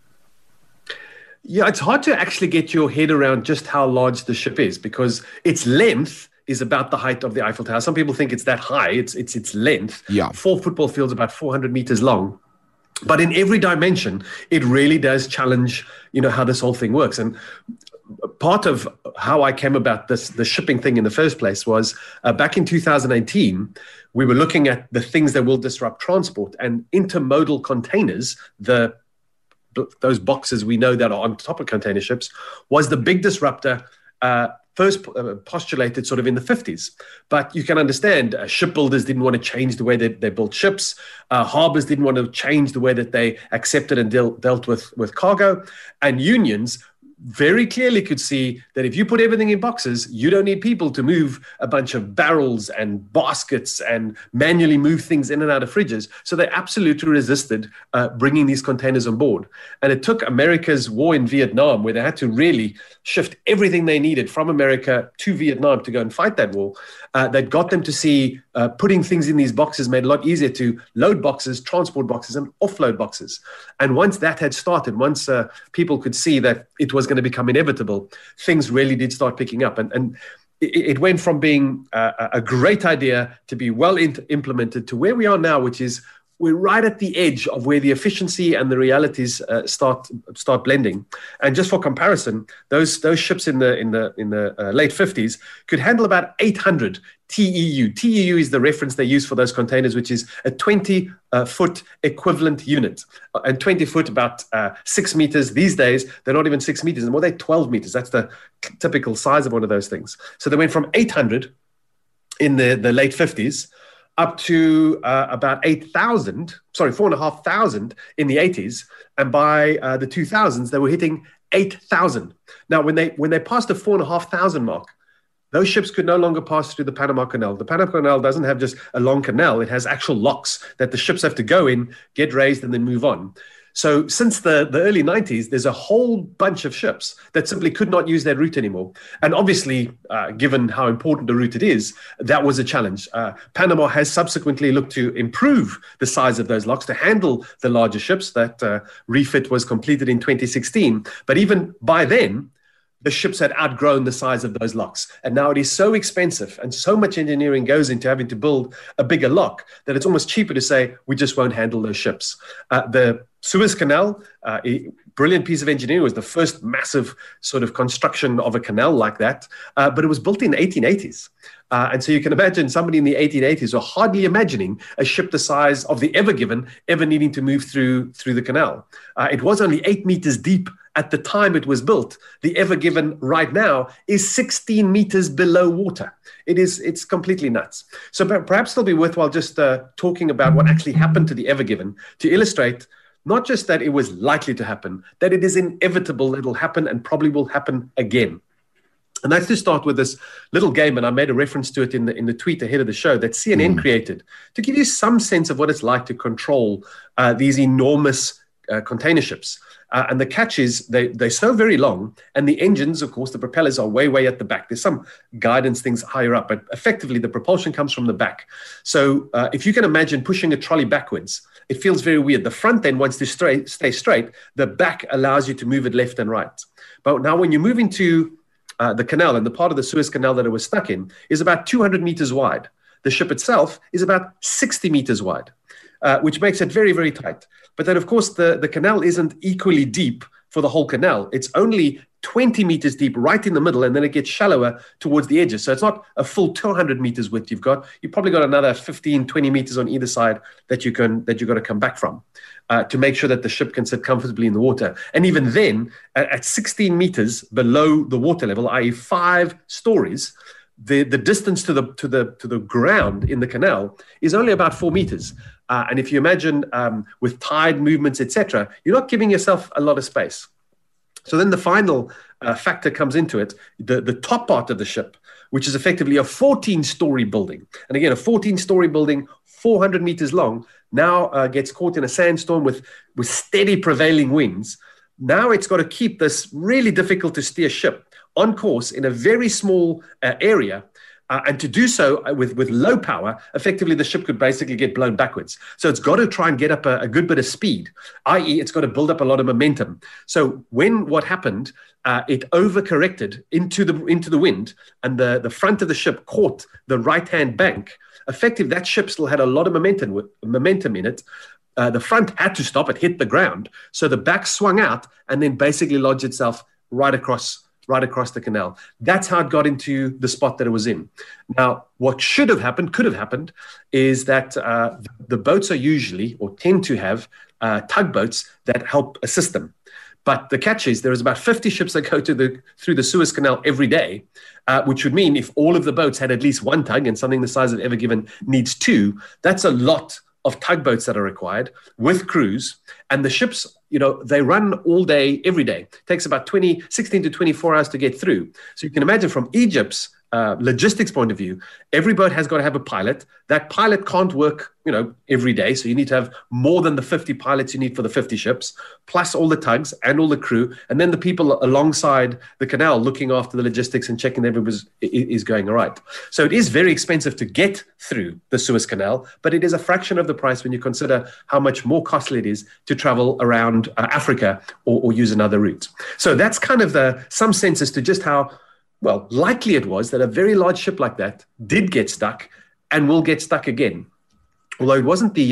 Yeah, it's hard to actually get your head around just how large the ship is, because its length is about the height of the Eiffel Tower. Some people think it's that high. It's it's its length. Yeah. Four football fields, about four hundred meters long. But in every dimension, it really does challenge, you know, how this whole thing works. And part of how I came about this, the shipping thing in the first place was uh, back in two thousand eighteen, we were looking at the things that will disrupt transport, and intermodal containers, the those boxes we know that are on top of container ships, was the big disruptor, uh, first uh, postulated sort of in the fifties. But you can understand uh, shipbuilders didn't want to change the way that they built ships. Uh, harbors didn't want to change the way that they accepted and deal, dealt with, with cargo. And unions very clearly could see that if you put everything in boxes, you don't need people to move a bunch of barrels and baskets and manually move things in and out of fridges. So they absolutely resisted uh, bringing these containers on board. And it took America's war in Vietnam, where they had to really shift everything they needed from America to Vietnam to go and fight that war, uh, that got them to see uh, putting things in these boxes made a lot easier to load boxes, transport boxes, and offload boxes. And once that had started, once uh, people could see that it was going to become inevitable, things really did start picking up. And, and it, it went from being uh, a great idea to be well in- implemented to where we are now, which is we're right at the edge of where the efficiency and the realities uh, start start blending. And just for comparison, those those ships in the in the in the uh, late fifties could handle about eight hundred T E U. T E U is the reference they use for those containers, which is a twenty uh, foot equivalent unit. Uh, and twenty foot, about uh, six meters. These days, they're not even six meters anymore. They're twelve meters. That's the typical size of one of those things. So they went from eight hundred in the, the late fifties up to uh, about eight thousand, sorry, four thousand five hundred in the eighties. And by uh, the two thousands, they were hitting eight thousand. Now, when they when they passed the four thousand five hundred mark, those ships could no longer pass through the Panama Canal. The Panama Canal doesn't have just a long canal. It has actual locks that the ships have to go in, get raised, and then move on. So since the, the early nineties, there's a whole bunch of ships that simply could not use that route anymore. And obviously, uh, given how important the route it is, that was a challenge. Uh, Panama has subsequently looked to improve the size of those locks to handle the larger ships. That uh, refit was completed in twenty sixteen. But even by then, the ships had outgrown the size of those locks. And now it is so expensive and so much engineering goes into having to build a bigger lock that it's almost cheaper to say, we just won't handle those ships. Uh, the Suez Canal, uh, a brilliant piece of engineering, was the first massive sort of construction of a canal like that. Uh, but it was built in the eighteen eighties. Uh, and so you can imagine somebody in the eighteen eighties were hardly imagining a ship the size of the Ever Given ever needing to move through, through the canal. Uh, it was only eight meters deep at the time it was built. The Ever Given right now is sixteen meters below water. It is, it's completely nuts. So perhaps it'll be worthwhile just uh, talking about what actually happened to the Ever Given to illustrate not just that it was likely to happen, that it is inevitable it'll happen and probably will happen again. And that's to start with this little game, and I made a reference to it in the in the tweet ahead of the show that C N N mm. created to give you some sense of what it's like to control uh, these enormous uh, container ships. Uh, and the catch is they, they're so very long, and the engines, of course, the propellers are way, way at the back. There's some guidance things higher up, but effectively the propulsion comes from the back. So uh, if you can imagine pushing a trolley backwards, it feels very weird. The front then wants to straight, stay straight. The back allows you to move it left and right. But now when you move into uh, the canal, and the part of the Suez Canal that it was stuck in is about two hundred meters wide. The ship itself is about sixty meters wide, uh, which makes it very, very tight. But then, of course, the, the canal isn't equally deep for the whole canal. It's only twenty meters deep right in the middle, and then it gets shallower towards the edges. So it's not a full two hundred meters width you've got. You've probably got another fifteen, twenty meters on either side that you can that you've got to come back from uh, to make sure that the ship can sit comfortably in the water. And even then, at, at sixteen meters below the water level, that is five stories, the, the distance to the to the to the ground in the canal is only about four meters. Uh, and if you imagine um, with tide movements, et cetera, you're not giving yourself a lot of space. So then the final uh, factor comes into it, the, the top part of the ship, which is effectively a fourteen-story building. And again, a fourteen-story building, four hundred meters long, now uh, gets caught in a sandstorm with, with steady prevailing winds. Now it's got to keep this really difficult to steer ship on course in a very small uh, area. Uh, and to do so with, with low power, effectively the ship could basically get blown backwards. So it's got to try and get up a, a good bit of speed, that is it's got to build up a lot of momentum. So when what happened, uh, it overcorrected into the into the wind, and the, the front of the ship caught the right-hand bank. Effectively, that ship still had a lot of momentum, with, momentum in it. Uh, the front had to stop, it hit the ground. So the back swung out and then basically lodged itself right across right across the canal. That's how it got into the spot that it was in. Now, what should have happened, could have happened, is that uh, the boats are usually, or tend to have, uh, tugboats that help assist them. But the catch is there's about fifty ships that go to the through the Suez Canal every day, uh, which would mean if all of the boats had at least one tug, and something the size of Ever Given needs two, that's a lot of tugboats that are required with crews. And the ships, you know, they run all day, every day. It takes about twenty, sixteen to twenty-four hours to get through. So you can imagine from Egypt's uh, logistics point of view, every boat has got to have a pilot. That pilot can't work, you know, every day. So you need to have more than the fifty pilots you need for the fifty ships, plus all the tugs and all the crew. And then the people alongside the canal looking after the logistics and checking that everybody is going all right. So it is very expensive to get through the Suez Canal, but it is a fraction of the price when you consider how much more costly it is to travel around uh, Africa or, or use another route. So that's kind of the some sense as to just how, well, likely it was that a very large ship like that did get stuck and will get stuck again. Although it wasn't the uh,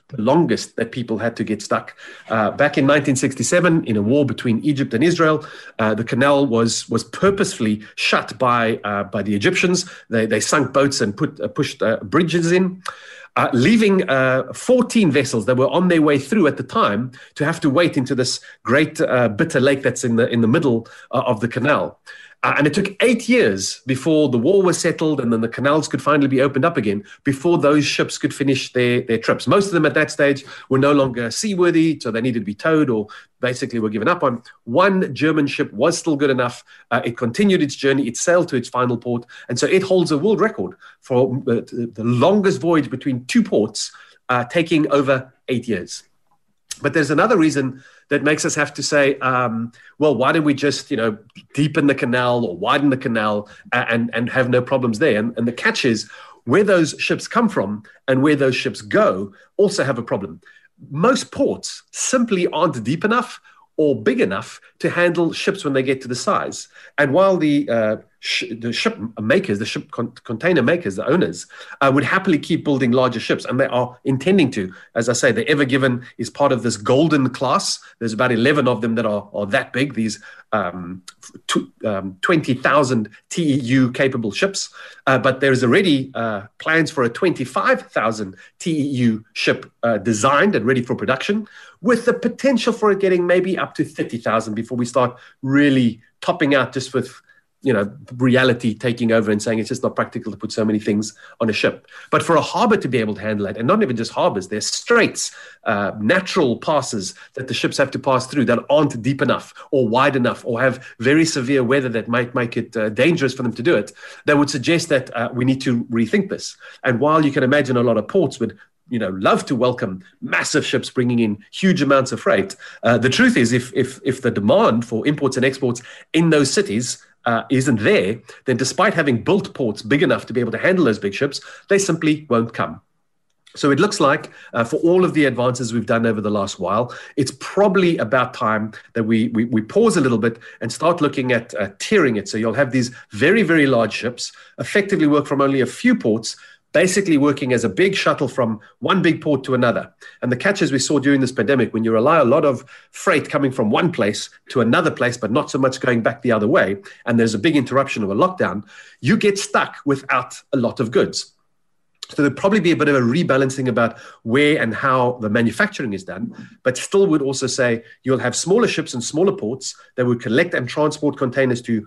the longest that people had to get stuck. Uh, back in nineteen sixty-seven, in a war between Egypt and Israel, uh, the canal was was purposefully shut by uh, by the Egyptians. They they sunk boats and put uh, pushed uh, bridges in. Uh, leaving uh, fourteen vessels that were on their way through at the time to have to wait into this great uh, bitter lake that's in the in the middle uh, of the canal. Uh, and it took eight years before the war was settled and then the canals could finally be opened up again before those ships could finish their, their trips. Most of them at that stage were no longer seaworthy, so they needed to be towed or basically were given up on. One German ship was still good enough. Uh, it continued its journey. It sailed to its final port. And so it holds a world record for uh, the longest voyage between two ports, uh, taking over eight years. But there's another reason that makes us have to say, um, well, why don't we just, you know, deepen the canal or widen the canal and, and have no problems there? And, and the catch is where those ships come from and where those ships go also have a problem. Most ports simply aren't deep enough or big enough to handle ships when they get to the size. And while the uh, sh- the ship makers, the ship con- container makers, the owners, uh, would happily keep building larger ships, and they are intending to. As I say, the Ever Given is part of this golden class. There's about eleven of them that are, are that big, these um, t- um, twenty thousand T E U capable ships. Uh, but there's already uh, plans for a twenty-five thousand T E U ship uh, designed and ready for production, with the potential for it getting maybe up to thirty thousand before we start really topping out just with, you know, reality taking over and saying it's just not practical to put so many things on a ship. But for a harbor to be able to handle it, and not even just harbors, there's straits, uh, natural passes that the ships have to pass through that aren't deep enough or wide enough or have very severe weather that might make it uh, dangerous for them to do it, that would suggest that uh, we need to rethink this. And while you can imagine a lot of ports would, you know, love to welcome massive ships bringing in huge amounts of freight, Uh, the truth is if, if, if the demand for imports and exports in those cities uh, isn't there, then despite having built ports big enough to be able to handle those big ships, they simply won't come. So it looks like uh, for all of the advances we've done over the last while, it's probably about time that we, we, we pause a little bit and start looking at uh, tiering it. So you'll have these very, very large ships effectively work from only a few ports, basically working as a big shuttle from one big port to another. And the catches we saw during this pandemic, when you rely a lot of freight coming from one place to another place, but not so much going back the other way, and there's a big interruption of a lockdown, you get stuck without a lot of goods. So there'll probably be a bit of a rebalancing about where and how the manufacturing is done, but still would also say you'll have smaller ships and smaller ports that would collect and transport containers to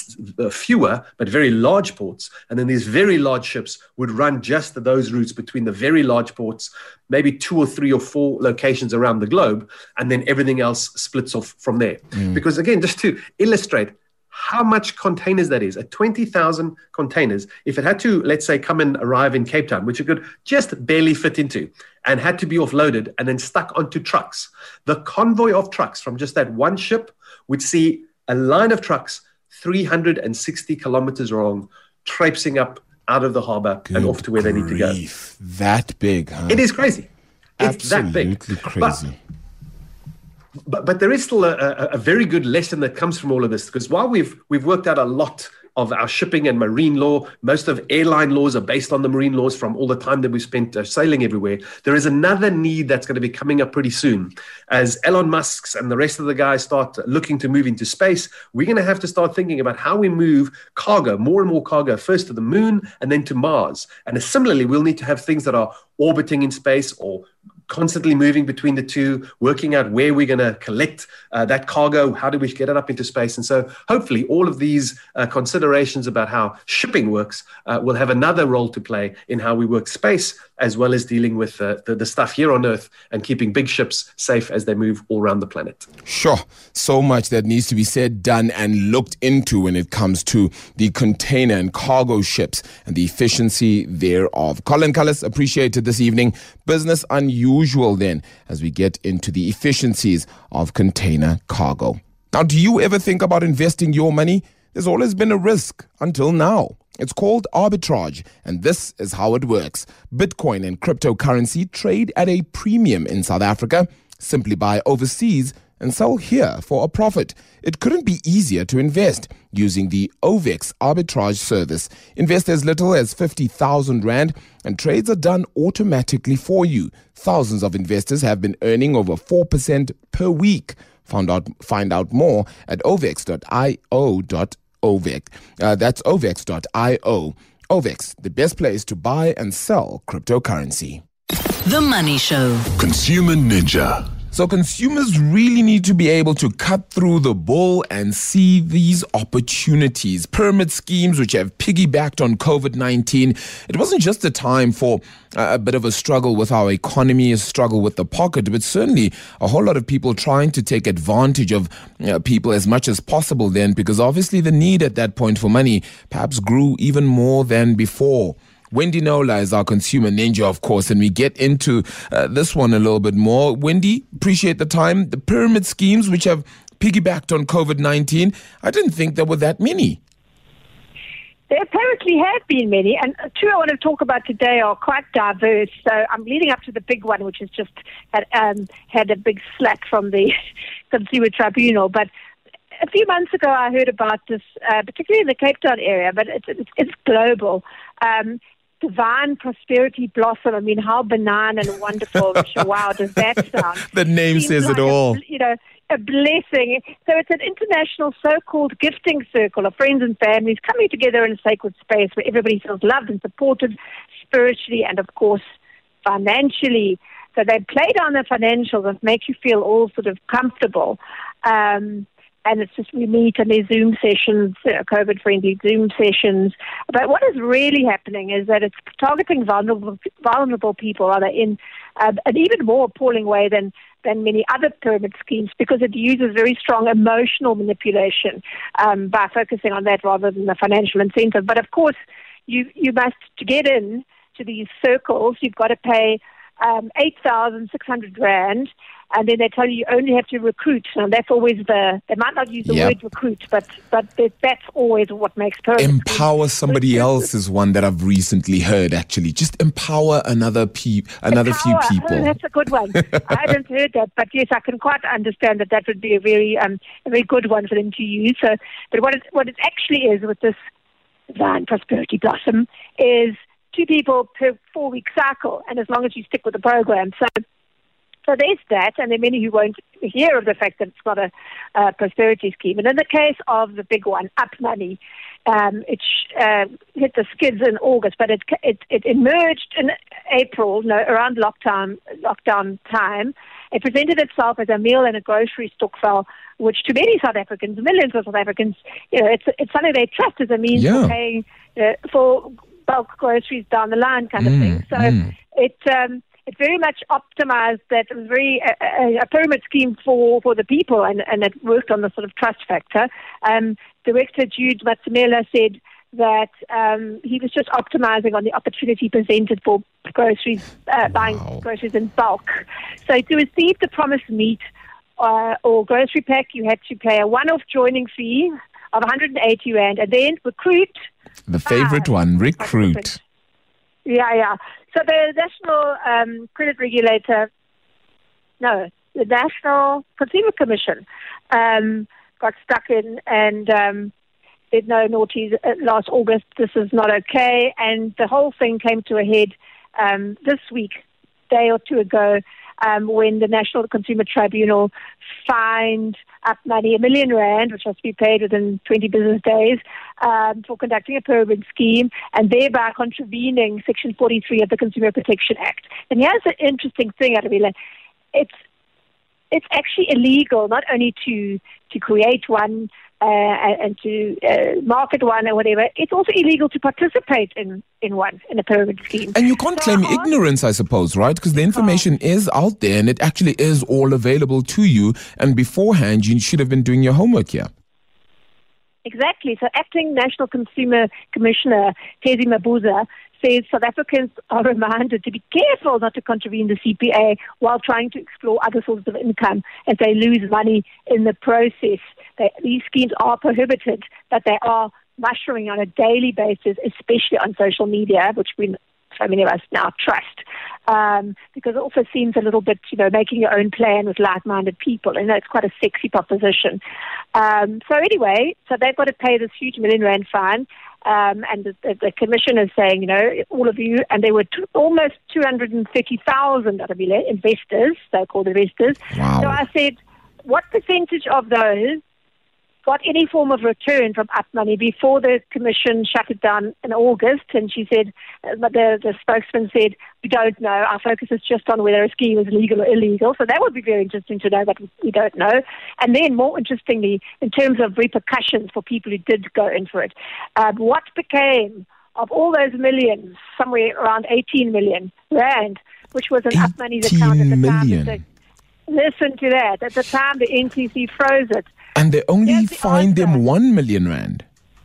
fewer but very large ports, and then these very large ships would run just those routes between the very large ports, maybe two or three or four locations around the globe, and then everything else splits off from there. Mm. Because again, just to illustrate how much containers that is, at twenty thousand containers, if it had to, let's say, come and arrive in Cape Town, which it could just barely fit into, and had to be offloaded and then stuck onto trucks, the convoy of trucks from just that one ship would see a line of trucks three hundred sixty kilometers long, traipsing up out of the harbor Good and off to where grief. They need to go. That big, huh? It is crazy. It's Absolutely that big. crazy. But, but, but there is still a, a, a very good lesson that comes from all of this, because while we've we've worked out a lot of our shipping and marine law, most of airline laws are based on the marine laws from all the time that we spent uh, sailing everywhere. There is another need that's going to be coming up pretty soon. As Elon Musk's and the rest of the guys start looking to move into space, we're going to have to start thinking about how we move cargo, more and more cargo, first to the moon and then to Mars. And similarly, we'll need to have things that are orbiting in space or constantly moving between the two, working out where we're going to collect uh, that cargo, how do we get it up into space. And so hopefully all of these uh, considerations about how shipping works uh, will have another role to play in how we work space, as well as dealing with uh, the, the stuff here on Earth and keeping big ships safe as they move all around the planet. Sure. So much that needs to be said, done, and looked into when it comes to the container and cargo ships and the efficiency thereof. Colin Cullis, appreciated this evening. Business unusual then, as we get into the efficiencies of container cargo. Now, do you ever think about investing your money? There's always been a risk until now. It's called arbitrage, and this is how it works. Bitcoin and cryptocurrency trade at a premium in South Africa. Simply buy overseas and sell here for a profit. It couldn't be easier to invest using the OVEX arbitrage service. Invest as little as fifty thousand rand and trades are done automatically for you. Thousands of investors have been earning over four percent per week. Found out, find out more at ovex dot io. Ovex. Uh, that's ovex dot io. Ovex, the best place to buy and sell cryptocurrency. The Money Show. Consumer Ninja. So consumers really need to be able to cut through the bull and see these opportunities. Pyramid schemes which have piggybacked on covid nineteen. It wasn't just a time for uh, a bit of a struggle with our economy, a struggle with the pocket, but certainly a whole lot of people trying to take advantage of uh, people as much as possible then, because obviously the need at that point for money perhaps grew even more than before. Wendy Nola is our consumer ninja, of course, and we get into uh, this one a little bit more. Wendy, appreciate the time. The pyramid schemes which have piggybacked on covid nineteen, I didn't think there were that many. There apparently have been many, and two I want to talk about today are quite diverse. So I'm leading up to the big one, which has just had, um, had a big slap from the Consumer Tribunal. But a few months ago, I heard about this, uh, particularly in the Cape Town area, but it's, it's, it's global. Um, Divine Prosperity Blossom. I mean, how benign and wonderful. Wow, does that sound? The name Seems says like it all. A, you know, a blessing. So it's an international so-called gifting circle of friends and families coming together in a sacred space where everybody feels loved and supported spiritually and, of course, financially. So they play down the financials and make you feel all sort of comfortable. Um, And it's just, we meet in their Zoom sessions, uh, COVID-friendly Zoom sessions. But what is really happening is that it's targeting vulnerable vulnerable people rather in uh, an even more appalling way than, than many other pyramid schemes, because it uses very strong emotional manipulation um, by focusing on that rather than the financial incentive. But of course, you, you must, to get in to these circles, you've got to pay um, eight thousand six hundred rand. And then they tell you you only have to recruit. And that's always the, they might not use the yep. word recruit, but but that's always what makes pyramid. Empower somebody else is one that I've recently heard, actually. Just empower another pe- another empower. few people. Oh, that's a good one. I hadn't heard that, but yes, I can quite understand that that would be a very um, a very good one for them to use. So, but what it, what it actually is with this Divine Prosperity Blossom is two people per four-week cycle, and as long as you stick with the program. So, So there's that, and there are many who won't hear of the fact that it's not a uh, prosperity scheme. And in the case of the big one, Up Money, um, it uh, hit the skids in August, but it it, it emerged in April, no, around lockdown lockdown time. It presented itself as a meal and a grocery stokvel, which to many South Africans, millions of South Africans, you know, it's it's something they trust as a means yeah. for paying uh, for bulk groceries down the line, kind of mm, thing. So mm. it. Um, It very much optimized that. It was very a, a, a pyramid scheme for, for the people, and, and it worked on the sort of trust factor. Um, Director Jude Matsamela said that um, he was just optimizing on the opportunity presented for groceries, uh, buying wow. groceries in bulk. So to receive the promised meat uh, or grocery pack, you had to pay a one-off joining fee of one hundred eighty rand, and then recruit. The favorite one, recruit. Yeah, yeah. So the National um, Credit Regulator, no, the National Consumer Commission um, got stuck in and um, said, no, naughty, last August, this is not okay. And the whole thing came to a head um, this week, day or two ago, um, when the National Consumer Tribunal fined Up Money a million rand, which has to be paid within twenty business days, um, for conducting a pyramid scheme and thereby contravening Section forty-three of the Consumer Protection Act. And here's the interesting thing, Arabella. It's it's actually illegal not only to to create one uh, and to uh, market one or whatever. It's also illegal to participate in, in one, in a pyramid scheme. And you can't so claim I ignorance, I suppose, right? Because the information is out there and it actually is all available to you. And beforehand, you should have been doing your homework here. Exactly. So acting National Consumer Commissioner Tezi Mabuza says South Africans are reminded to be careful not to contravene the C P A while trying to explore other sources of income as they lose money in the process. They, these schemes are prohibited, but they are mushrooming on a daily basis, especially on social media, which we so many of us now trust. Um, because it also seems a little bit, you know, making your own plan with like-minded people. And it's quite a sexy proposition. Um, so anyway, so they've got to pay this huge million rand fine. Um, and the, the, the commission is saying, you know, all of you, and there were t- almost two hundred thirty thousand investors, so-called investors. Wow. So I said, what percentage of those got any form of return from Up Money before the commission shut it down in August? And she said, but the, the spokesman said, we don't know. Our focus is just on whether a scheme is legal or illegal. So that would be very interesting to know, but we don't know. And then more interestingly, in terms of repercussions for people who did go in for it, um, what became of all those millions, somewhere around eighteen million rand, which was in Up Money's account at the time. That they, listen to that. At the time, the N C C froze it. And they only Here's the fined answer. them one million rand.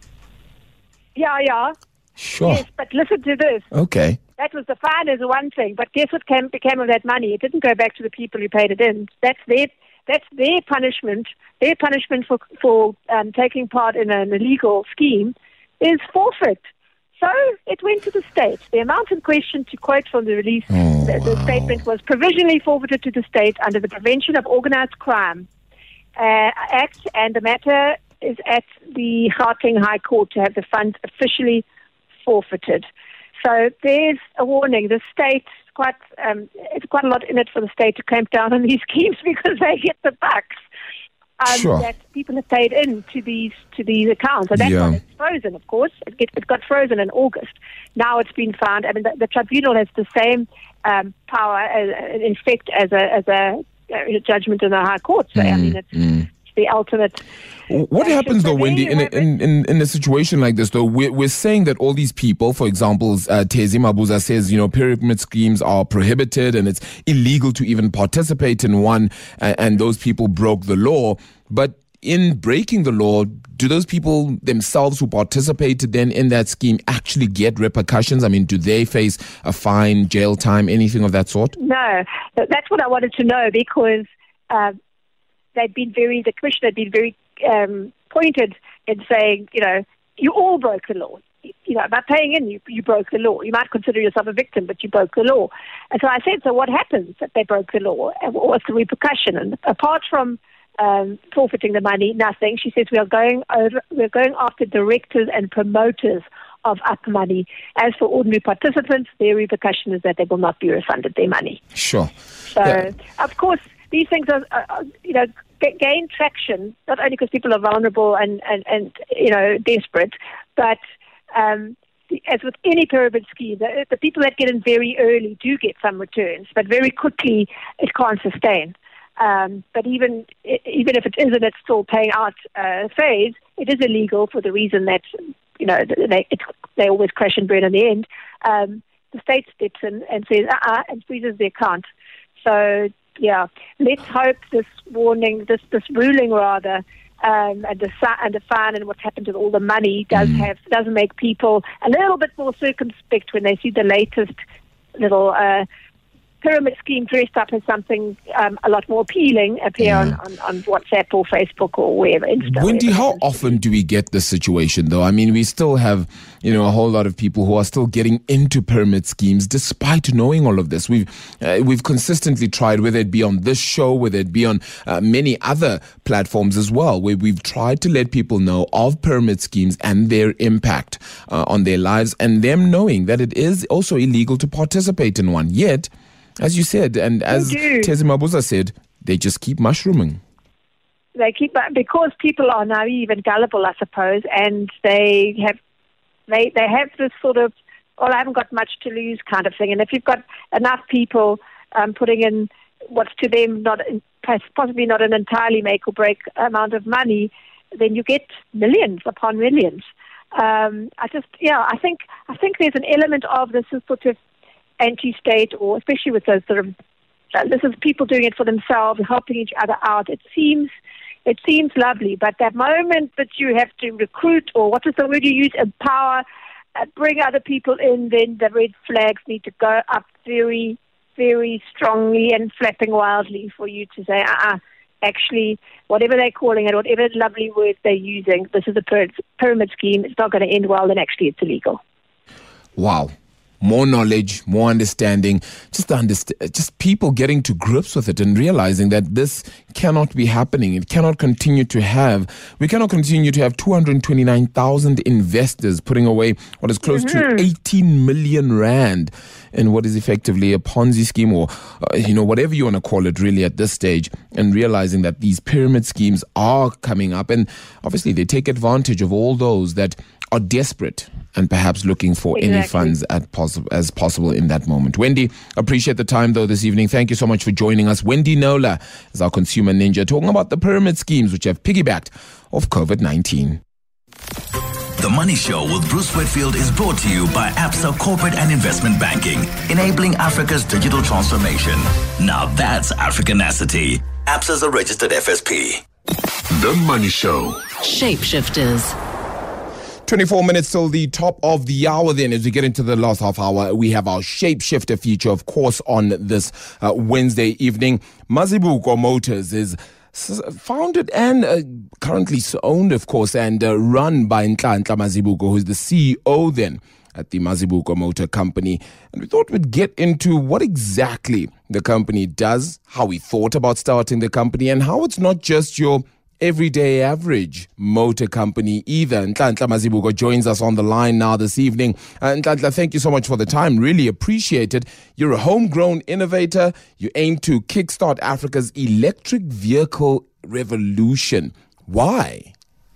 Yeah, yeah. Sure. Yes, but listen to this. Okay. That was the fine is one thing, but guess what came, became of that money? It didn't go back to the people who paid it in. That's their that's their punishment. Their punishment for for um, taking part in an illegal scheme is forfeit. So it went to the state. The amount in question, to quote from the release, Oh, the, the wow. statement was provisionally forfeited to the state under the Prevention of Organised Crime uh, Act, and the matter is at the Gauteng High Court to have the funds officially forfeited. So there's a warning. The state, quite, um, it's quite a lot in it for the state to clamp down on these schemes because they get the bucks. Um, Sure. That people have paid in to these to these accounts. So that's Yeah. why it's frozen, of course. It, get, it got frozen in August. Now it's been found. I mean, the, the tribunal has the same um, power, as, in effect, as a as a, a judgment in the High Court. So I mean, it's, mm. it's the ultimate. What action. happens though, So there Wendy, you in a, have it. in, in in a situation like this? Though we're, we're saying that all these people, for example, uh, Tezi Mabuza says, you know, pyramid schemes are prohibited and it's illegal to even participate in one, and, and those people broke the law. But in breaking the law, do those people themselves who participated then in that scheme actually get repercussions? I mean, do they face a fine, jail time, anything of that sort? No, Th- that's what I wanted to know because uh, they'd been very. The commission had been very um, pointed in saying, you know, you all broke the law. You know, by paying in, you, you broke the law. You might consider yourself a victim, but you broke the law. And so I said, so what happens if they broke the law? And what's the repercussion? And apart from um, forfeiting the money, nothing. She says we are going over. We're going after directors and promoters of Up Money. As for ordinary participants, their repercussion is that they will not be refunded their money. Sure. So, Yeah. of course, these things are, are are, you know, g- gain traction, not only because people are vulnerable and, and, and you know, desperate, but um, the- as with any pyramid scheme, the, the people that get in very early do get some returns, but very quickly it can't sustain. Um, but even even if it is in its still paying out uh, phase, it is illegal for the reason that, you know, they, it, they always crash and burn in the end. Um, the state steps in and says, uh-uh, and freezes the account. So, yeah, let's hope this warning, this this ruling rather, um, and the sa- and the fine and what's happened to all the money does Mm. have does make people a little bit more circumspect when they see the latest little uh, pyramid scheme dressed up as something um, a lot more appealing appear Yeah. on, on, on WhatsApp or Facebook or wherever. Insta, Wendy, wherever how it is. often do we get this situation though? I mean, we still have, you know, a whole lot of people who are still getting into pyramid schemes despite knowing all of this. We've uh, we've consistently tried, whether it be on this show, whether it be on uh, many other platforms as well, where we've tried to let people know of pyramid schemes and their impact uh, on their lives, and them knowing that it is also illegal to participate in one. Yet, as you said, and as do. Tezi Mabuza said, they just keep mushrooming. They keep because people are naive and gullible, I suppose, and they have they they have this sort of, well, I haven't got much to lose kind of thing. And if you've got enough people um, putting in what's to them not possibly not an entirely make or break amount of money, then you get millions upon millions. Um, I just, yeah, I think I think there's an element of this is sort of anti-state, or especially with those sort of, uh, this is people doing it for themselves, helping each other out. It seems, it seems lovely, but that moment that you have to recruit, or what is the word you use, empower, uh, bring other people in, then the red flags need to go up very, very strongly and flapping wildly for you to say, uh-uh, actually, whatever they're calling it, whatever lovely words they're using, this is a pyramid scheme, it's not going to end well, and actually it's illegal. Wow. more knowledge, more understanding, just understand, just people getting to grips with it and realizing that this cannot be happening. It cannot continue to have, we cannot continue to have two hundred twenty-nine thousand investors putting away what is close mm-hmm. to eighteen million rand in what is effectively a Ponzi scheme, or, uh, you know, whatever you want to call it really at this stage, and realizing that these pyramid schemes are coming up. And obviously they take advantage of all those that are desperate and perhaps looking for exactly. any funds at possi- as possible in that moment. Wendy, appreciate the time though this evening. Thank you so much for joining us. Wendy Knowler is our consumer ninja, talking about the pyramid schemes which have piggybacked off covid nineteen. The Money Show with Bruce Whitfield is brought to you by Absa Corporate and Investment Banking, enabling Africa's digital transformation. Now that's Africanacity. Absa's a registered F S P. The Money Show. Shapeshifters. twenty-four minutes till the top of the hour then. As we get into the last half hour, we have our Shapeshifter feature, of course, on this uh, Wednesday evening. Mazibuko Motors is founded and uh, currently owned, of course, and uh, run by Nhlanhla Mazibuko, who's the C E O then at the Mazibuko Motor Company. And we thought we'd get into what exactly the company does, how we thought about starting the company, and how it's not just your everyday average motor company either. Nhlanhla Mazibuko joins us on the line now this evening. Uh, Nhlanhla, thank you so much for the time. Really appreciate it. You're a homegrown innovator. You aim to kickstart Africa's electric vehicle revolution. Why?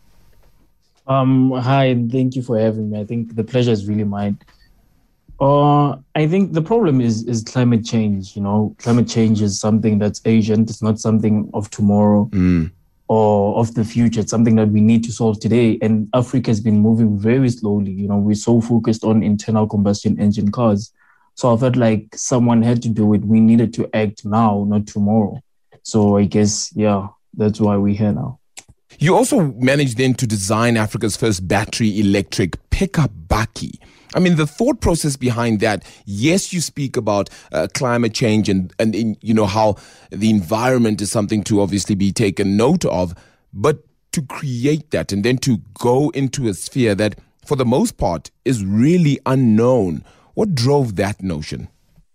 Um, hi, and thank you for having me. I think the pleasure is really mine. Uh, I think the problem is is climate change. You know, climate change is something that's urgent. It's not something of tomorrow. Mm. Or of the future. It's something that we need to solve today. And Africa has been moving very slowly. You know, we're so focused on internal combustion engine cars. So I felt like someone had to do it. We needed to act now, not tomorrow. So I guess, yeah, that's why we're here now. You also managed then to design Africa's first battery electric pickup bakkie. I mean, the thought process behind that, yes, you speak about uh, climate change and, and in, you know, how the environment is something to obviously be taken note of, but to create that and then to go into a sphere that, for the most part, is really unknown. What drove that notion?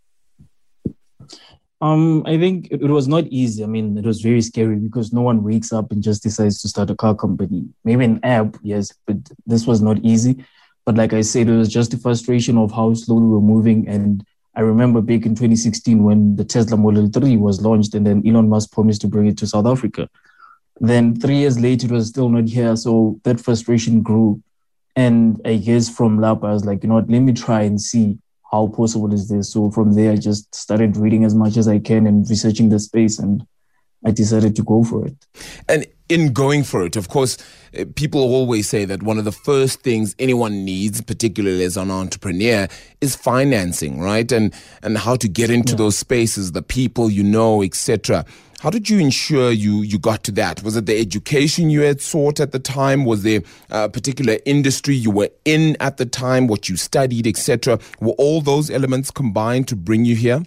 Um, I think it, it was not easy. I mean, it was very scary because no one wakes up and just decides to start a car company. Maybe an app, yes, but this was not easy. But like I said, it was just a frustration of how slowly we were moving. And I remember back in twenty sixteen when the Tesla Model three was launched and then Elon Musk promised to bring it to South Africa. Then three years later, it was still not here. So that frustration grew. And I guess from Lapa, I was like, you know what, let me try and see how possible is this. So from there, I just started reading as much as I can and researching the space, and I decided to go for it. And in going for it, of course, people always say that one of the first things anyone needs, particularly as an entrepreneur, is financing, right? And and how to get into yeah. those spaces, the people you know, et cetera. How did you ensure you, you got to that? Was it the education you had sought at the time? Was there a particular industry you were in at the time, what you studied, et cetera? Were all those elements combined to bring you here?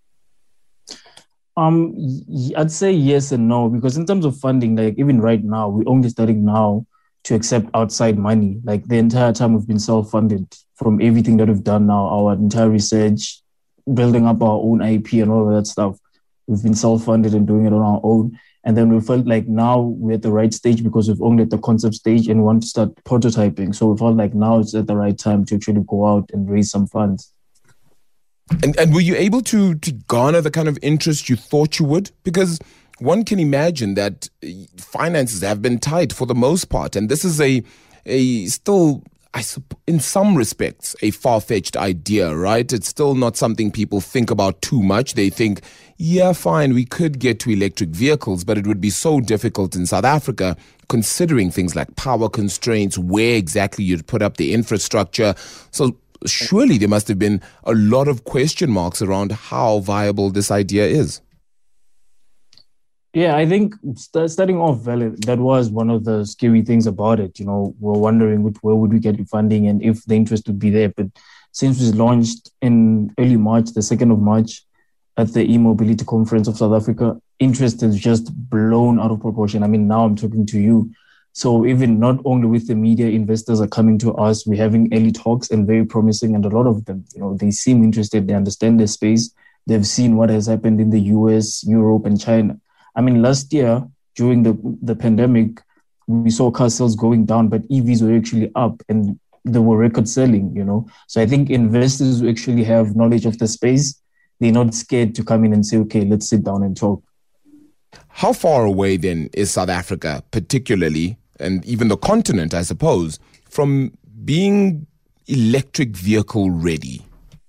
Um, I'd say yes and no, because in terms of funding, like even right now, we're only starting now to accept outside money. Like the entire time we've been self-funded from everything that we've done now, our entire research, building up our own I P and all of that stuff. We've been self-funded and doing it on our own. And then we felt like now we're at the right stage because we've only at the concept stage and want to start prototyping. So we felt like now it's at the right time to actually go out and raise some funds. And and were you able to to garner the kind of interest you thought you would? Because one can imagine that finances have been tight for the most part, and this is a a still, I suppose, in some respects, a far-fetched idea, right? It's still not something people think about too much. They think, yeah, fine, we could get to electric vehicles, but it would be so difficult in South Africa, considering things like power constraints, where exactly you'd put up the infrastructure. So surely there must have been a lot of question marks around how viable this idea is. Yeah, I think st- starting off, well, that was one of the scary things about it. You know, we're wondering which, where would we get the funding and if the interest would be there. But since we launched in early March, the second of March, at the e-mobility conference of South Africa, interest has just blown out of proportion. I mean, now I'm talking to you. So even not only with the media, investors are coming to us. We're having early talks and very promising. And a lot of them, you know, they seem interested. They understand the space. They've seen what has happened in the U S, Europe, and China. I mean, last year during the, the pandemic, we saw car sales going down, but E Vs were actually up and they were record selling, you know. So I think investors who actually have knowledge of the space, they're not scared to come in and say, okay, let's sit down and talk. How far away then is South Africa, particularly, and even the continent, I suppose, from being electric vehicle ready?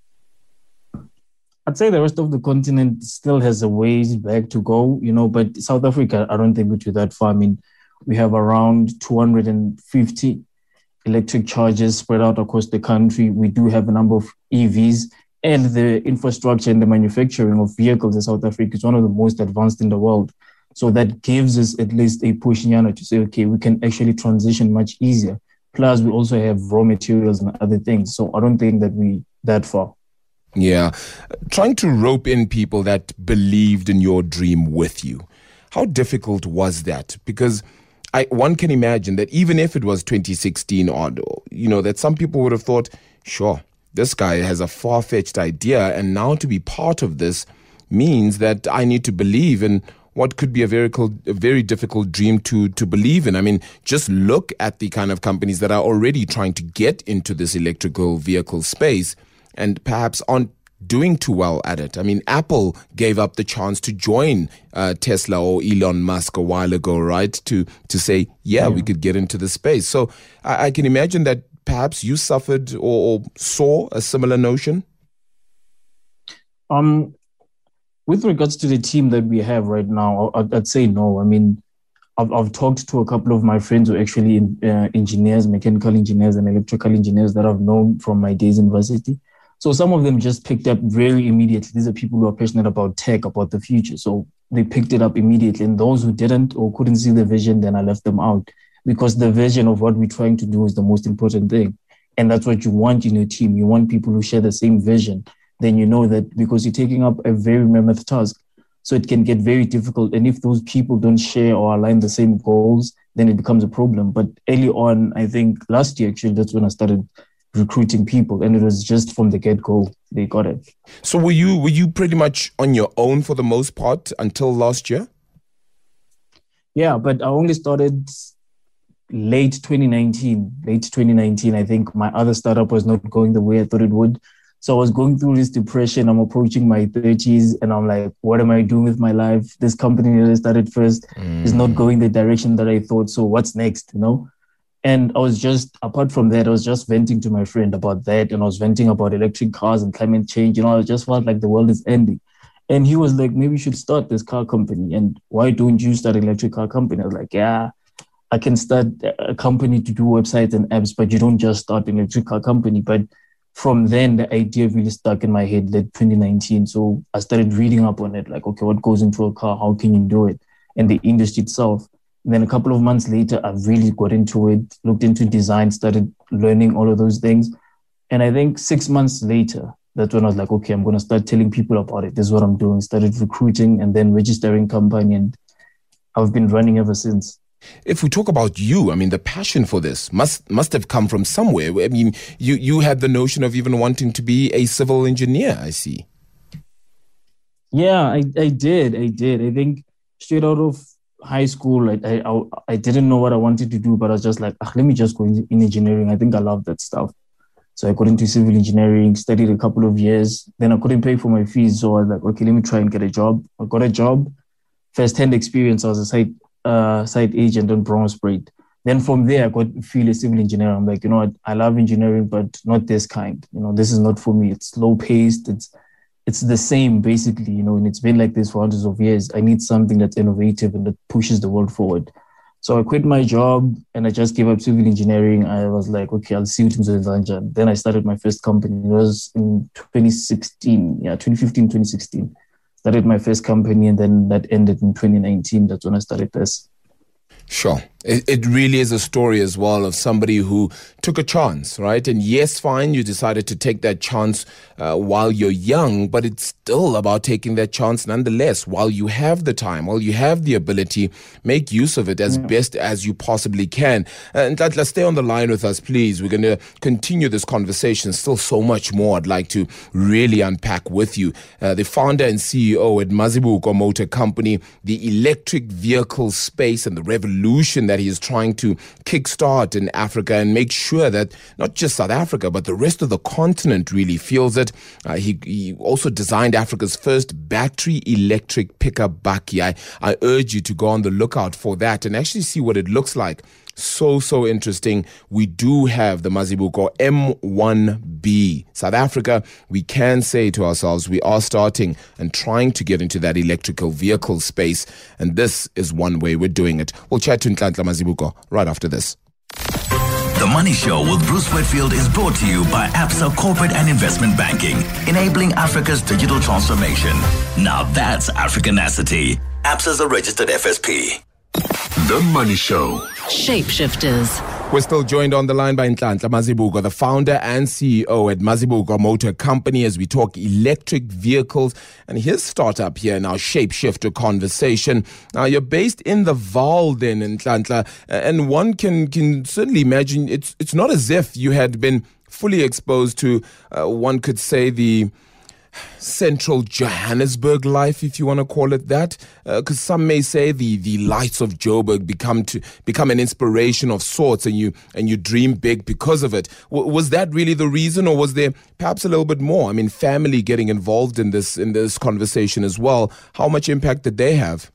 I'd say the rest of the continent still has a ways back to go, you know, but South Africa, I don't think we're that far. I mean, we have around two hundred fifty electric chargers spread out across the country. We do have a number of E Vs, and the infrastructure and the manufacturing of vehicles in South Africa is one of the most advanced in the world. So that gives us at least a push to say, okay, we can actually transition much easier. Plus, we also have raw materials and other things. So I don't think that we that far. Yeah. Trying to rope in people that believed in your dream with you. How difficult was that? Because I, one can imagine that even if it was twenty sixteen odd, you know, that some people would have thought, sure, this guy has a far-fetched idea, and now to be part of this means that I need to believe in what could be a very, a very difficult dream to, to believe in. I mean, just look at the kind of companies that are already trying to get into this electrical vehicle space and perhaps aren't doing too well at it. I mean, Apple gave up the chance to join uh, Tesla or Elon Musk a while ago, right? To to say, yeah, yeah. we could get into the space. So I, I can imagine that perhaps you suffered or, or saw a similar notion. Um, with regards to the team that we have right now, I'd, I'd say no. I mean, I've, I've talked to a couple of my friends who are actually in, uh, engineers, mechanical engineers and electrical engineers that I've known from my days in university. So some of them just picked up very immediately. These are people who are passionate about tech, about the future. So they picked it up immediately. And those who didn't or couldn't see the vision, then I left them out. Because the vision of what we're trying to do is the most important thing. And that's what you want in your team. You want people who share the same vision. Then you know that because you're taking up a very mammoth task. So it can get very difficult. And if those people don't share or align the same goals, then it becomes a problem. But early on, I think last year, actually, that's when I started recruiting people, and it was just from the get-go they got it. So were you were you pretty much on your own for the most part until last year? Yeah, but I only started late twenty nineteen. Late twenty nineteen, I think my other startup was not going the way I thought it would. So I was going through this depression. I'm approaching my thirties, and I'm like, what am I doing with my life? This company that I started first mm. is not going the direction that I thought. So what's next, you know? And I was just, apart from that, I was just venting to my friend about that. And I was venting about electric cars and climate change. You know, I just felt like the world is ending. And he was like, maybe you should start this car company. And why don't you start an electric car company? I was like, yeah, I can start a company to do websites and apps, but you don't just start an electric car company. But from then, the idea really stuck in my head, like twenty nineteen. So I started reading up on it, like, okay, what goes into a car? How can you do it? And the industry itself. And then a couple of months later, I really got into it, looked into design, started learning all of those things. And I think six months later, that's when I was like, okay, I'm going to start telling people about it. This is what I'm doing. Started recruiting and then registering company. And I've been running ever since. If we talk about you, I mean, the passion for this must must have come from somewhere. I mean, you, you had the notion of even wanting to be a civil engineer, I see. Yeah, I, I did. I did. I think straight out of high school, I, I I didn't know what I wanted to do, but I was just like, ah, let me just go in, in engineering. I think I love that stuff. So I got into civil engineering, studied a couple of years. Then I couldn't pay for my fees. So I was like, okay, let me try and get a job. I got a job. First-hand experience, I was a site, uh, site agent on Bromsprade. Then from there, I got to feel a civil engineer. I'm like, you know what, I love engineering, but not this kind. You know, this is not for me. It's slow-paced. It's It's the same, basically, you know, and it's been like this for hundreds of years. I need something that's innovative and that pushes the world forward. So I quit my job and I just gave up civil engineering. I was like, okay, I'll see you in Zanja. Then I started my first company. It was in twenty sixteen, yeah, twenty fifteen, twenty sixteen. Started my first company, and then that ended in twenty nineteen. That's when I started this. Sure. It, it really is a story as well of somebody who took a chance, right? And yes, fine, you decided to take that chance uh, while you're young, but it's still about taking that chance nonetheless. While you have the time, while you have the ability, make use of it as yeah. best as you possibly can. And Ntlanhla, stay on the line with us, please. We're going to continue this conversation. Still so much more I'd like to really unpack with you. Uh, the founder and C E O at Mazibuko Motor Company, the electric vehicle space and the revolution that he is trying to kickstart in Africa and make sure that not just South Africa, but the rest of the continent really feels it. Uh, he, he also designed Africa's first battery electric pickup bakkie. I, I urge you to go on the lookout for that and actually see what it looks like. So, so interesting. We do have the Mazibuko M one B. South Africa, we can say to ourselves, we are starting and trying to get into that electrical vehicle space. And this is one way we're doing it. We'll chat to Ntlanhla Mazibuko right after this. The Money Show with Bruce Whitfield is brought to you by Absa Corporate and Investment Banking, enabling Africa's digital transformation. Now that's Africanacity. Absa's a registered F S P. The Money Show. Shapeshifters. We're still joined on the line by Ntlanhla Mazibuko, the founder and C E O at Mazibuko Motor Company, as we talk electric vehicles and his startup here in our Shapeshifter conversation. Now, you're based in the Vaal then, Ntlanhla, and one can, can certainly imagine it's, it's not as if you had been fully exposed to, uh, one could say, the central Johannesburg life, if you want to call it that, because uh, some may say the the lights of Joburg become to become an inspiration of sorts, and you and you dream big because of it. W- was that really the reason, or was there perhaps a little bit more? I mean, family getting involved in this in this conversation as well. How much impact did they have?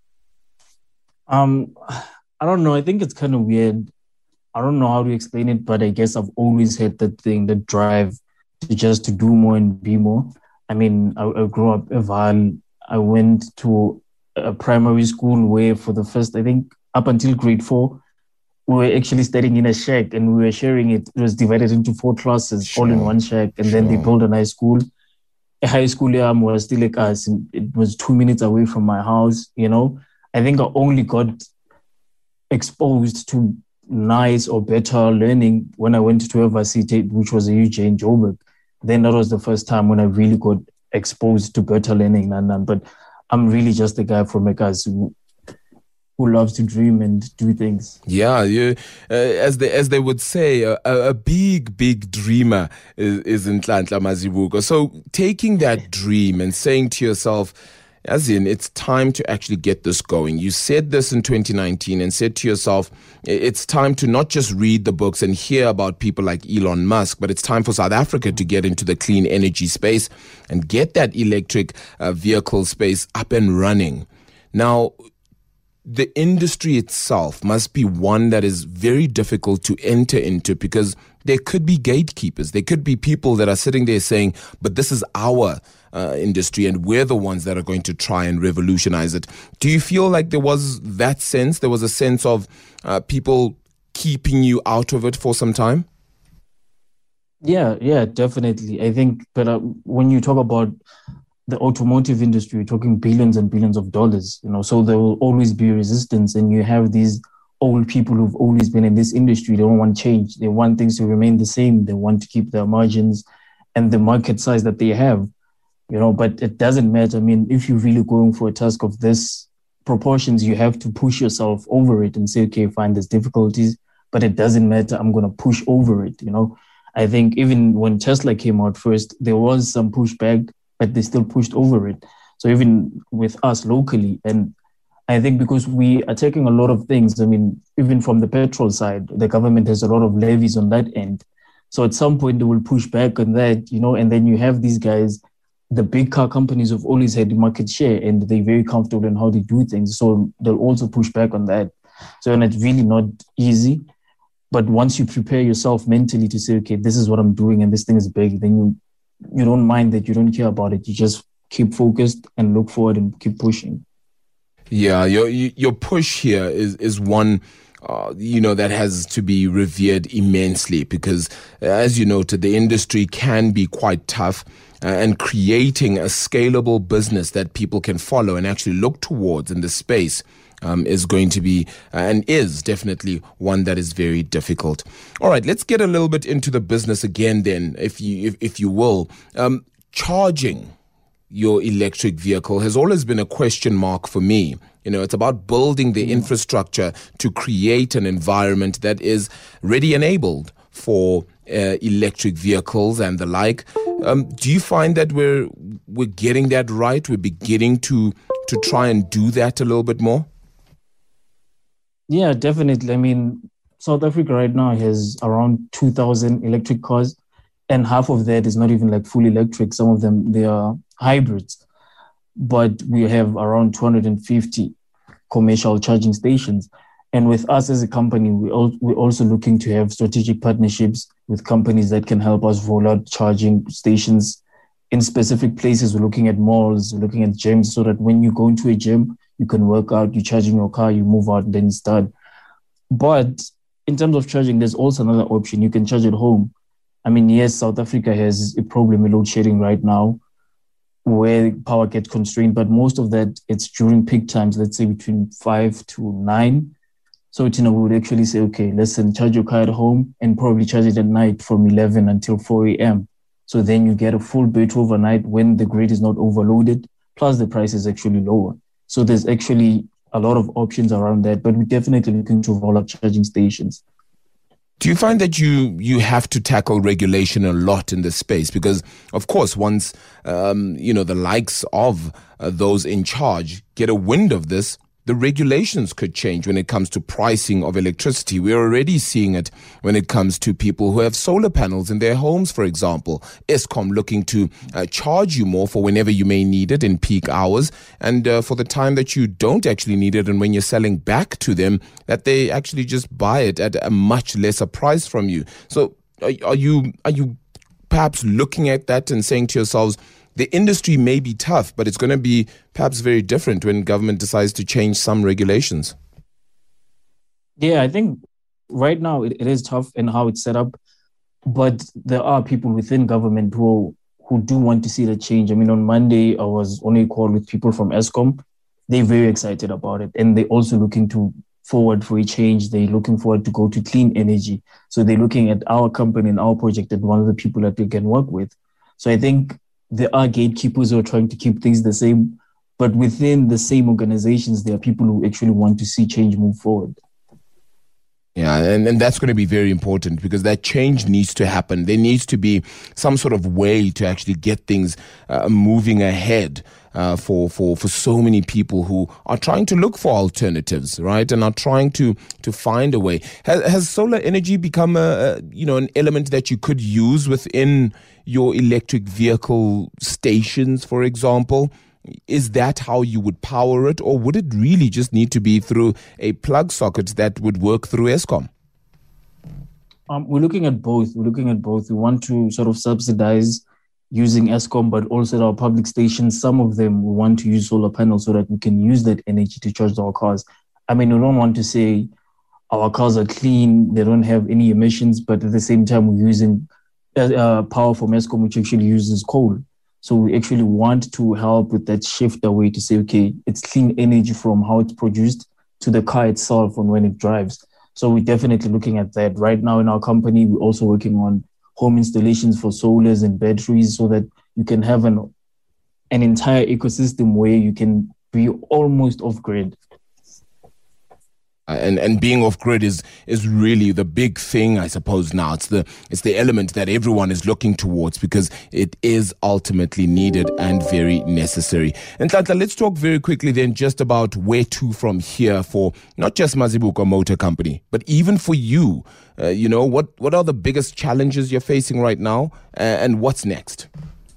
Um, I don't know. I think it's kind of weird. I don't know how to explain it, but I guess I've always had that thing, the drive to just to do more and be more. I mean, I, I grew up in Vaal. I went to a primary school where for the first, I think, up until grade four, we were actually studying in a shack and we were sharing it. It was divided into four classes, sure. all in one shack. And sure. then they built a high school. A high school um, was still like us. It was two minutes away from my house, you know. I think I only got exposed to nice or better learning when I went to University, which was a U J in Joburg. Then that was the first time when I really got exposed to better learning. But I'm really just a guy from Mekas who, who loves to dream and do things. Yeah, you, uh, as they as they would say, a, a big, big dreamer is, is Ntlanhla Mazibuko. So taking that dream and saying to yourself, as in, it's time to actually get this going. You said this in twenty nineteen and said to yourself, it's time to not just read the books and hear about people like Elon Musk, but it's time for South Africa to get into the clean energy space and get that electric uh, vehicle space up and running. Now, the industry itself must be one that is very difficult to enter into because there could be gatekeepers. There could be people that are sitting there saying, but this is our uh, industry and we're the ones that are going to try and revolutionize it. Do you feel like there was that sense? There was a sense of uh, people keeping you out of it for some time? Yeah, yeah, definitely. I think, but uh, when you talk about the automotive industry, you're talking billions and billions of dollars, you know, so there will always be resistance, and you have these old people who've always been in this industry. They don't want change. They want things to remain the same. They want to keep their margins and the market size that they have, you know, but it doesn't matter. I mean, if you're really going for a task of this proportions, you have to push yourself over it and say, okay, fine, there's difficulties, but it doesn't matter. I'm going to push over it, you know. I think even when Tesla came out first, there was some pushback, but they still pushed over it. So even with us locally, and I think because we are taking a lot of things, I mean, even from the petrol side, the government has a lot of levies on that end. So at some point they will push back on that, you know, and then you have these guys, the big car companies have always had market share and they're very comfortable in how they do things. So they'll also push back on that. So and it's really not easy. But once you prepare yourself mentally to say, okay, this is what I'm doing and this thing is big, then you you don't mind that, you don't care about it. You just keep focused and look forward and keep pushing. Yeah, your your push here is is one, uh, you know, that has to be revered immensely because, uh, as you noted, the industry can be quite tough, uh, and creating a scalable business that people can follow and actually look towards in the space um, is going to be uh, and is definitely one that is very difficult. All right, let's get a little bit into the business again then, if you if, if you will. Um, charging your electric vehicle has always been a question mark for me. You know, it's about building the infrastructure to create an environment that is ready enabled for uh, electric vehicles and the like. Um, do you find that we're we're getting that right? We're beginning to to try and do that a little bit more? Yeah, definitely. I mean, South Africa right now has around two thousand electric cars, and half of that is not even like fully electric. Some of them, they are hybrids. But we have around two hundred fifty commercial charging stations. And with us as a company, we al- we're also looking to have strategic partnerships with companies that can help us roll out charging stations in specific places. We're looking at malls, we're looking at gyms, so that when you go into a gym, you can work out, you're charging your car, you move out, and then you start. But in terms of charging, there's also another option. You can charge at home. I mean, yes, South Africa has a problem with load shedding right now, where power gets constrained, but most of that, it's during peak times, let's say between five to nine. So, you know, we would actually say, okay, listen, charge your car at home and probably charge it at night from eleven until four a.m. So then you get a full battery overnight when the grid is not overloaded, plus the price is actually lower. So there's actually a lot of options around that, but we're definitely looking to roll out charging stations. Do you find that you you have to tackle regulation a lot in this space? Because, of course, once um, you know the likes of uh, those in charge get a wind of this, the regulations could change when it comes to pricing of electricity. We're already seeing it when it comes to people who have solar panels in their homes, for example. Eskom looking to uh, charge you more for whenever you may need it in peak hours, and uh, for the time that you don't actually need it, and when you're selling back to them, that they actually just buy it at a much lesser price from you. So are, are you are you perhaps looking at that and saying to yourselves, the industry may be tough, but it's going to be perhaps very different when government decides to change some regulations? Yeah, I think right now it, it is tough in how it's set up, but there are people within government who who do want to see the change. I mean, on Monday, I was on a call with people from Eskom. They're very excited about it, and they're also looking to forward for a change. They're looking forward to go to clean energy. So they're looking at our company and our project as one of the people that they can work with. So I think there are gatekeepers who are trying to keep things the same, but within the same organizations, there are people who actually want to see change move forward. Yeah, and, and that's going to be very important, because that change needs to happen. There needs to be some sort of way to actually get things uh, moving ahead uh, for, for, for so many people who are trying to look for alternatives, right, and are trying to, to find a way. Has, has solar energy become a, a you know an element that you could use within your electric vehicle stations, for example? Is that how you would power it, or would it really just need to be through a plug socket that would work through Eskom? Um, we're looking at both. We're looking at both. We want to sort of subsidize using Eskom, but also at our public stations, some of them we want to use solar panels so that we can use that energy to charge our cars. I mean, we don't want to say our cars are clean, they don't have any emissions, but at the same time we're using uh, power from Eskom, which actually uses coal. So we actually want to help with that shift away to say, okay, it's clean energy from how it's produced to the car itself and when it drives. So we're definitely looking at that. Right now in our company, we're also working on home installations for solars and batteries so that you can have an an entire ecosystem where you can be almost off-grid. And and being off grid is is really the big thing, I suppose. Now it's the it's the element that everyone is looking towards, because it is ultimately needed and very necessary. And Tlantla, let's talk very quickly then just about where to from here for not just Mazibuko Motor Company, but even for you. Uh, you know, what what are the biggest challenges you're facing right now, uh, and what's next?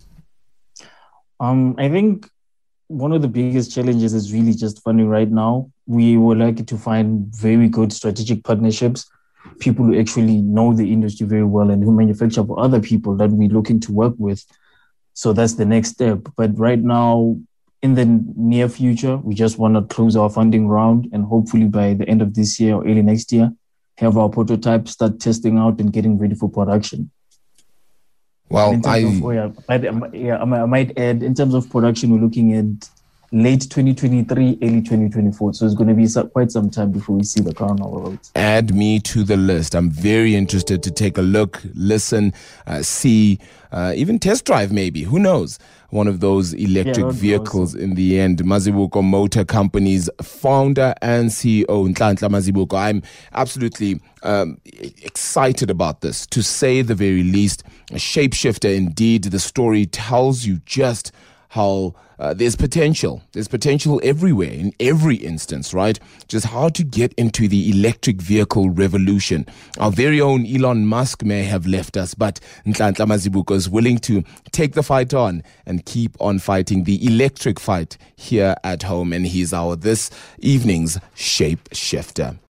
Um, I think one of the biggest challenges is really just funding right now. We were lucky to find very good strategic partnerships, people who actually know the industry very well and who manufacture for other people that we're looking to work with. So that's the next step. But right now, in the near future, we just want to close our funding round and hopefully by the end of this year or early next year, have our prototype start testing out and getting ready for production. Well, I... Of, oh yeah, I, yeah, I might add, in terms of production, we're looking at late twenty twenty-three, early twenty twenty-four. So it's going to be so, quite some time before we see the car on our roads. Add me to the list. I'm very interested to take a look, listen, uh, see, uh, even test drive maybe. Who knows? One of those electric yeah, vehicles in the end. Mazibuko Motor Company's founder and C E O, Nhlanhla Mazibuko. I'm absolutely um, excited about this, to say the very least. A shapeshifter indeed. The story tells you just how uh, there's potential. There's potential everywhere, in every instance, right? Just how to get into the electric vehicle revolution. Our very own Elon Musk may have left us, but Nhlanhla Mazibuko is willing to take the fight on and keep on fighting the electric fight here at home. And he's our this evening's shape shifter.